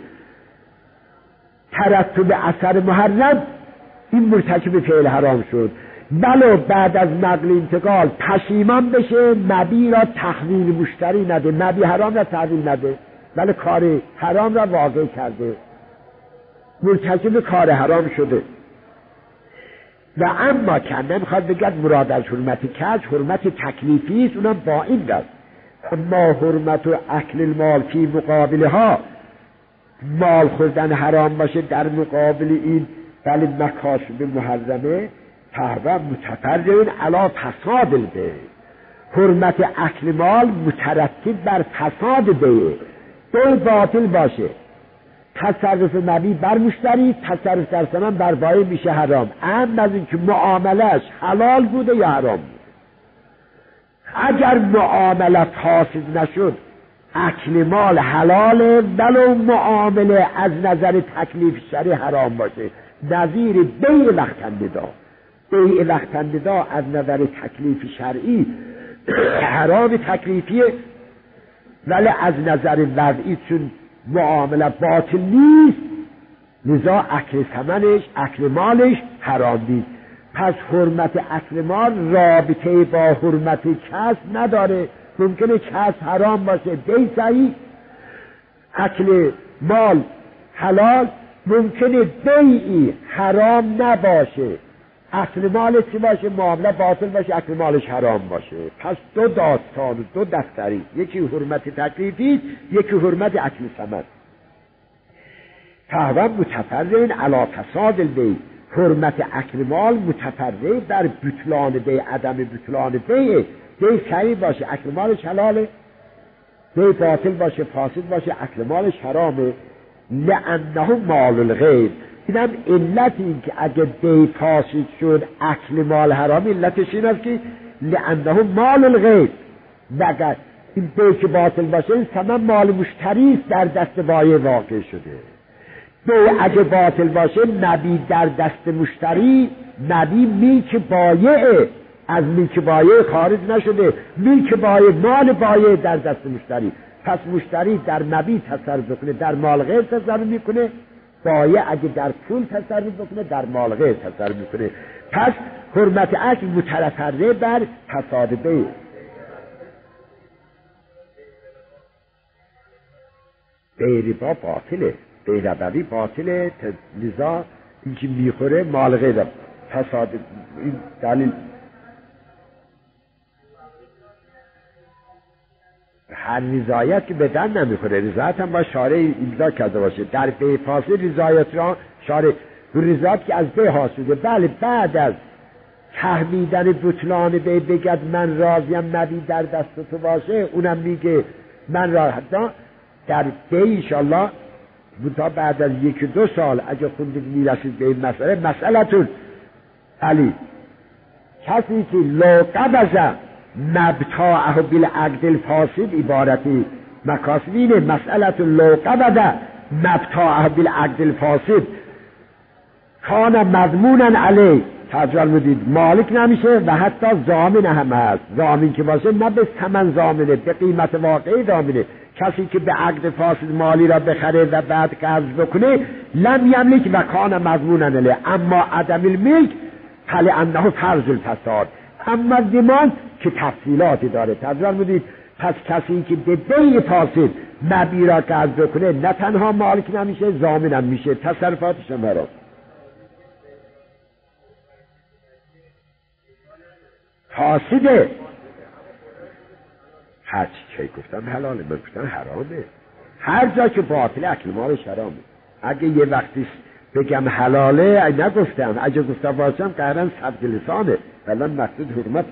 ترتب اثر محرم، این مرتکب فعل حرام شد. ولو بعد از نقل انتقال پشیمان بشه، نبی را تحویل مشتری نده، نبی حرام را تحویل نده، ولی کار حرام را واقع کرده، مرتکب کار حرام شده. و اما که نمیخواد بگد مراد از حرمت کج حرمت تکلیفی است، اونم با این دست. اما حرمت و اکل المال فی مقابلها، مال خوردن حرام باشه در مقابل این ولی مکاسب محرمه، فهو متفرع علی فساد البیع. حرمت اکل مال مترتب بر فساد بیع، بیع باطل باشه، تصرف نبی بر مشتری، تصرف در ثمن بر بایع میشه حرام. اما از اینکه معاملش حلال بوده یا حرام بوده. اگر معامله فاسد نشد اکل مال حلاله، ولو معامله از نظر تکلیف شرعی حرام باشه. نظیر بیع وقتنددا، بیع وقتنددا از نظر تکلیف شرعی حرام تکلیفیه، ولی از نظر وضعی چون معامله باطل نیست، لذا اکل ثمنش اکل مالش حرام نیست. پس حرمت اکل مال رابطه با حرمت کسب نداره. ممکنه کسب حرام باشه بیع صحیح، اکل مال حلال، ممکنه بیعی حرام نباشه، اکل مالش چی باشه؟ معامله باطل باشه، اکل مالش حرام باشه. پس دو داستان و دو دفتری، یکی حرمت تکلیفی، یکی حرمت اکل ثمن. فهو متفرع علی فساد البیع، حرمت اکل مال متفرع بر بطلان بیع، عدم بطلان بیع. بیع صحیح باشه اکل مالش حلاله، بی باطل باشه، فاسد باشه، اکل مالش حرامه. لانه مال الغیر. اینم علت این که اگه بی فاسد شد اکل مال حرام، علتش این است که لانه مال الغیر. مگر این بی که باطل باشه، این ثمن مال مشتری در دست بایع واقع شده. بی اگه باطل باشه، نبی در دست مشتری، نبی میلک بایع، از میلک بایع خارج نشده، میلک بایع، مال بایع در دست مشتری. پس مشتری در نبی تصرف کنه، در مال غیر تصرف میکنه. بایع اگه در پول تصرف بکنه، در مال غیر تصرف میکنه. پس حرمت اکل مترتبه بر فساد بیع. بیع ربا باطله، بیع ربوی باطله، لذا این که میخوره مال غیر فساد. این دلیل هر رضایت که بدن نمیخوره، رضایت هم با شارع امضا کرده باشه. در بیع فاسد رضایت را شارع رضایت که از بیع حاصله، بله بعد از تحمیدن بطلان بیع بگد من راضیم، نبی در دست تو باشه، اونم میگه من را حتی در بیع انشالله تا بعد از یک دو سال اگه خوندید میرسید به این مسئله. مسئلتون علی کسی که لو قبضه مبتاعه بالعقد الفاسد عبارتی مکاسبینه. مسئلت لو قبضه مبتاعه بالعقد الفاسد کان مضمونا علیه، تجربه مدید مالک نمیشه و حتی ضامن هم هست. ضامن که باشه نه به ثمن ضامنه، به قیمت واقعی ضامنه. کسی که به عقد فاسد مالی را بخره و بعد قرض بکنه لم یملک و کان مضمونا علیه. اما عدم الملک فلانه فرض الفساد. اما ضمان که تفصیلاتی داره. تجربه مدید پس کسی که به بیع فاسد نبی را قرض بکنه نه تنها مالک نمیشه، ضامن هم میشه، تصرفاتش هم برام فاسده. هر چی که گفتم حلاله، من گفتم حرامه. هر جا که باطل اکل مالش حرامه. اگه یه وقتی بگم حلاله نگفتم، اگه گفتم باشم قهرن سبت لسانه، بلن مقصود حرمت.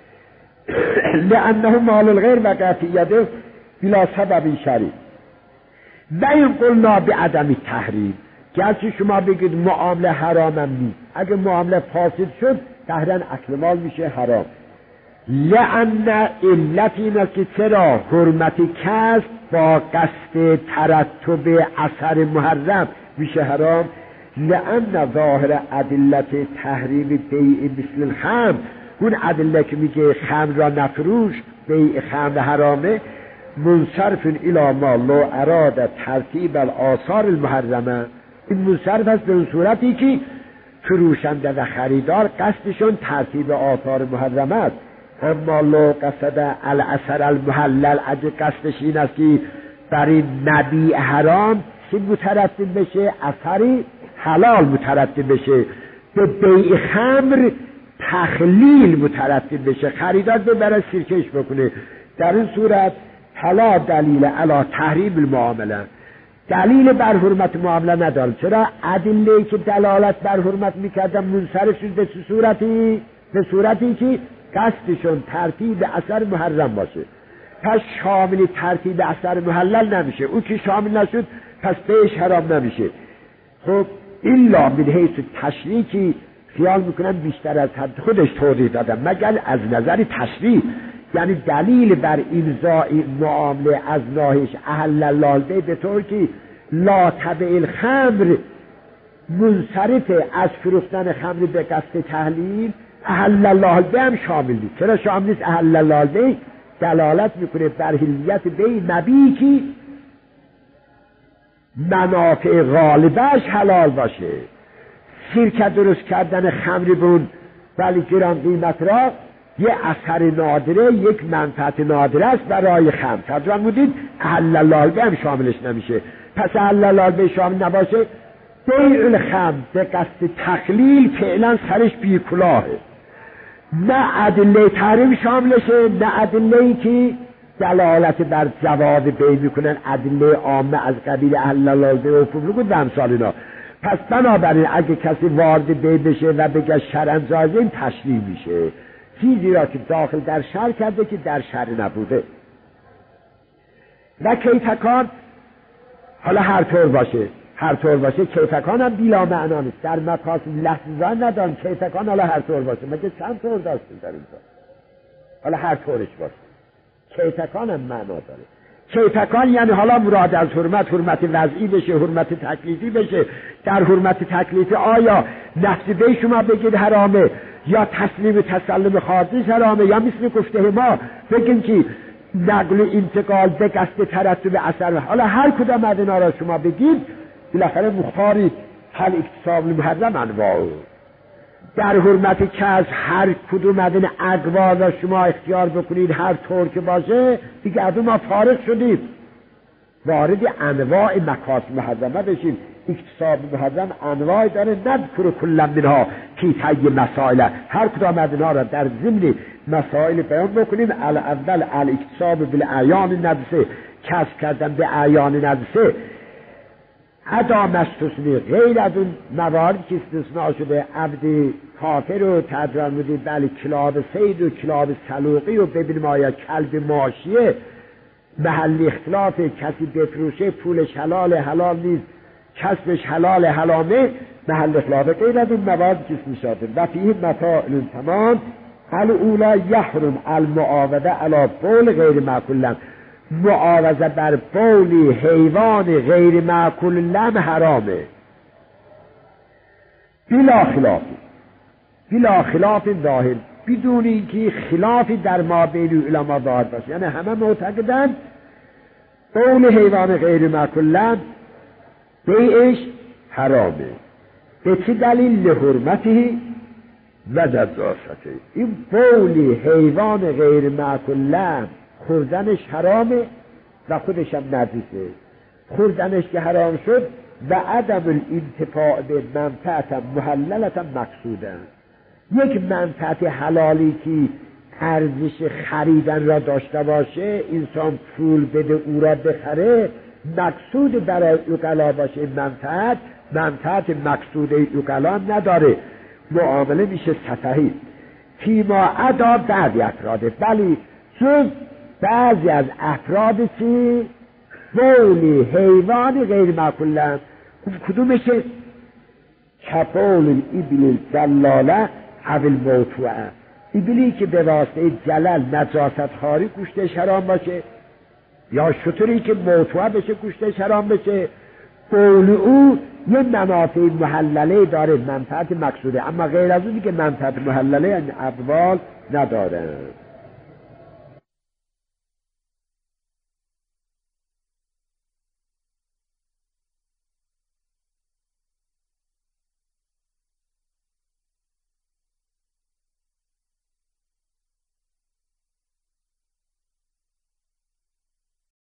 لانه مال الغیر و قطعیده بلا سبب شرعی. و این قلنا به عدم تحریم، گرچه شما بگید معامله حرامم نیست، اگه معامله فاسد شد قهرن اکل مال میشه حرام. لأن علت این است که چرا حرمت کسب با قصد ترتب اثر محرم میشه حرام. لأن ظاهر ادلت تحریم بیع مثل الخمر، اون ادله که میگه خمر را نفروش، بیع خمر حرامه، منصرف الی ما لو اراد ترتیب الاثار المحرمه. این منصرف است به اون صورتی که فروشنده و خریدار قصدشون ترتیب آثار محرمه است. اما لو قصد الاثر المحلل، اگه قصدش این است که برای نبیع حرام چی مترتب بشه؟ اثری حلال مترتب بشه. به بیع خمر تخلیل مترتب بشه، خریدار ببره سیرکش بکنه. در این صورت حلا دلیل علی تحریم المعامله، دلیل بر حرمت معامله نداره. چرا؟ ادله که دلالت بر حرمت میکردن منصرف شد به صورتی به صورتی که قصدشون ترتیب اثر محرم باشه. پس شامل ترتیب اثر محلل نمیشه. او که شامل نشد پس بیش حرام نمیشه. خب الا من حیث تشریعی خیال میکنن بیشتر از حد خودش توضیح دادم، مگر از نظر تشریع، یعنی دلیل بر امضاء معامله از ناحیه احل الله البیع به طور که لا تبع الخمر منصرف از فروختن خمر به قصد تحلیل، احل الله البیع هم شامل نیست. چرا شامل نیست؟ احل الله البیع دلالت میکنه بر حلیت بیع نبی که منافع غالبش حلال باشه. شرکت درست کردن خمری بون ولی گران قیمت را یه اثر نادره، یک منفعت نادره است برای خمر. ترجمه بودید احل الله البیع هم شاملش نمیشه. پس احل الله البیع شامل نباشه، بیع الخمر به قصد تقلیل فعلا سرش بی کلاهه. نه ادله تحریم شاملشه، نه ادله‌ای که دلالت بر جواز بیع میکنن، ادله عامه از قبیل احل الله البیع و فروغ و امثال اینا. پس بنابراین اگه کسی وارد بیع بشه و بگه شرعاً جایزه، این تشریع میشه. چیزی را که داخل در شرع کرده که در شرع نبوده. و کیتکان حالا هر طور باشه هر طور باشه کیتکان هم بیلا معنا نیست، در مقاصد لفظان ندارن کیتکان حالا هر طور باشه، مگه چند طور داشتیم در اینجا، حالا هر طورش باشه کیتکان هم معنا داره. کیتکان یعنی حالا مراد از حرمت حرمت وضعی بشه، حرمت تکلیفی بشه. در حرمت تکلیفی آیا نفس شما بگید حرامه یا تسلیم تسلم خارجی حرامه، یا مثل گفته ما بگیم که نقل و انتقال به قصد ترتب اثر، حالا هر کدام از اینا را شما بگید بالاخره مختارید. هل اکتساب المحرم انواع، در حرمت کسب هر کدوم از این اقوال را شما اختیار بکنید هر طور که باشه، دیگه از ما فارغ شدید، وارد انواع مکاسب محرمه بشید. اکتساب محرم انواع داره، نذکر کل منها کی طی مسائل، هر کدام از اینا را در ضمن مسائل بیان بکنیم. الاول الاکتساب بالاعیان نجسه، کسب کردن به اعیان نجسه، ادا مستثنی غیر از اون مواردی که استثناء شده، عبد کافر و تدران بودید بله کلاب سید و کلاب سلوقی و ببینیم آیا کلب ماشیه محل اختلاف، کسی بفروشه پولش حلال حلال نیست، کسبش حلال حلامه، محل اختلاف غیر از اون مواردی که استثناء شده. و فیه متاع تمام الاولا یحرم المعاوده علی بول غیر معقول، معاوضه بر بولی حیوان غیر معقول لم حرامه بلا خلافی، بلا خلاف ظاهر، بدون اینکه خلافی در ما بین علما ظاهر باشه، یعنی همه معتقدند بول حیوان غیر معقول لم بیعش حرامه. به چه دلیل؟ لحرمتی و نجاسته. این بول حیوان غیر معقول لم خوردنش حرامه و خودش هم نجسه. خوردنش که حرام شد و عدم الانتفاع به منفعت محللت مقصوده، یک منفعت حلالی که ارزش خریدن را داشته باشه، انسان پول بده او را بخره، مقصود برای عقلا باشه، منفعت منفعت مقصود عقلا نداره، معامله میشه سفهی. فیما عدا بعضی افراده، ولی چون بعضی از افراد چی؟ بولی حیوان غیر معقولن، کدومشه؟ کبول ایبل جلاله حول موتوعه، ایبلی که به واسطه جلل نجاست خاری گوشتش حرام باشه، یا شتری که موتوعه بشه گوشتش حرام بشه، بول او یه منافع محلله داره، منفعت مقصوده، اما غیر از اونی که منفعت محلله یعنی اقوال نداره.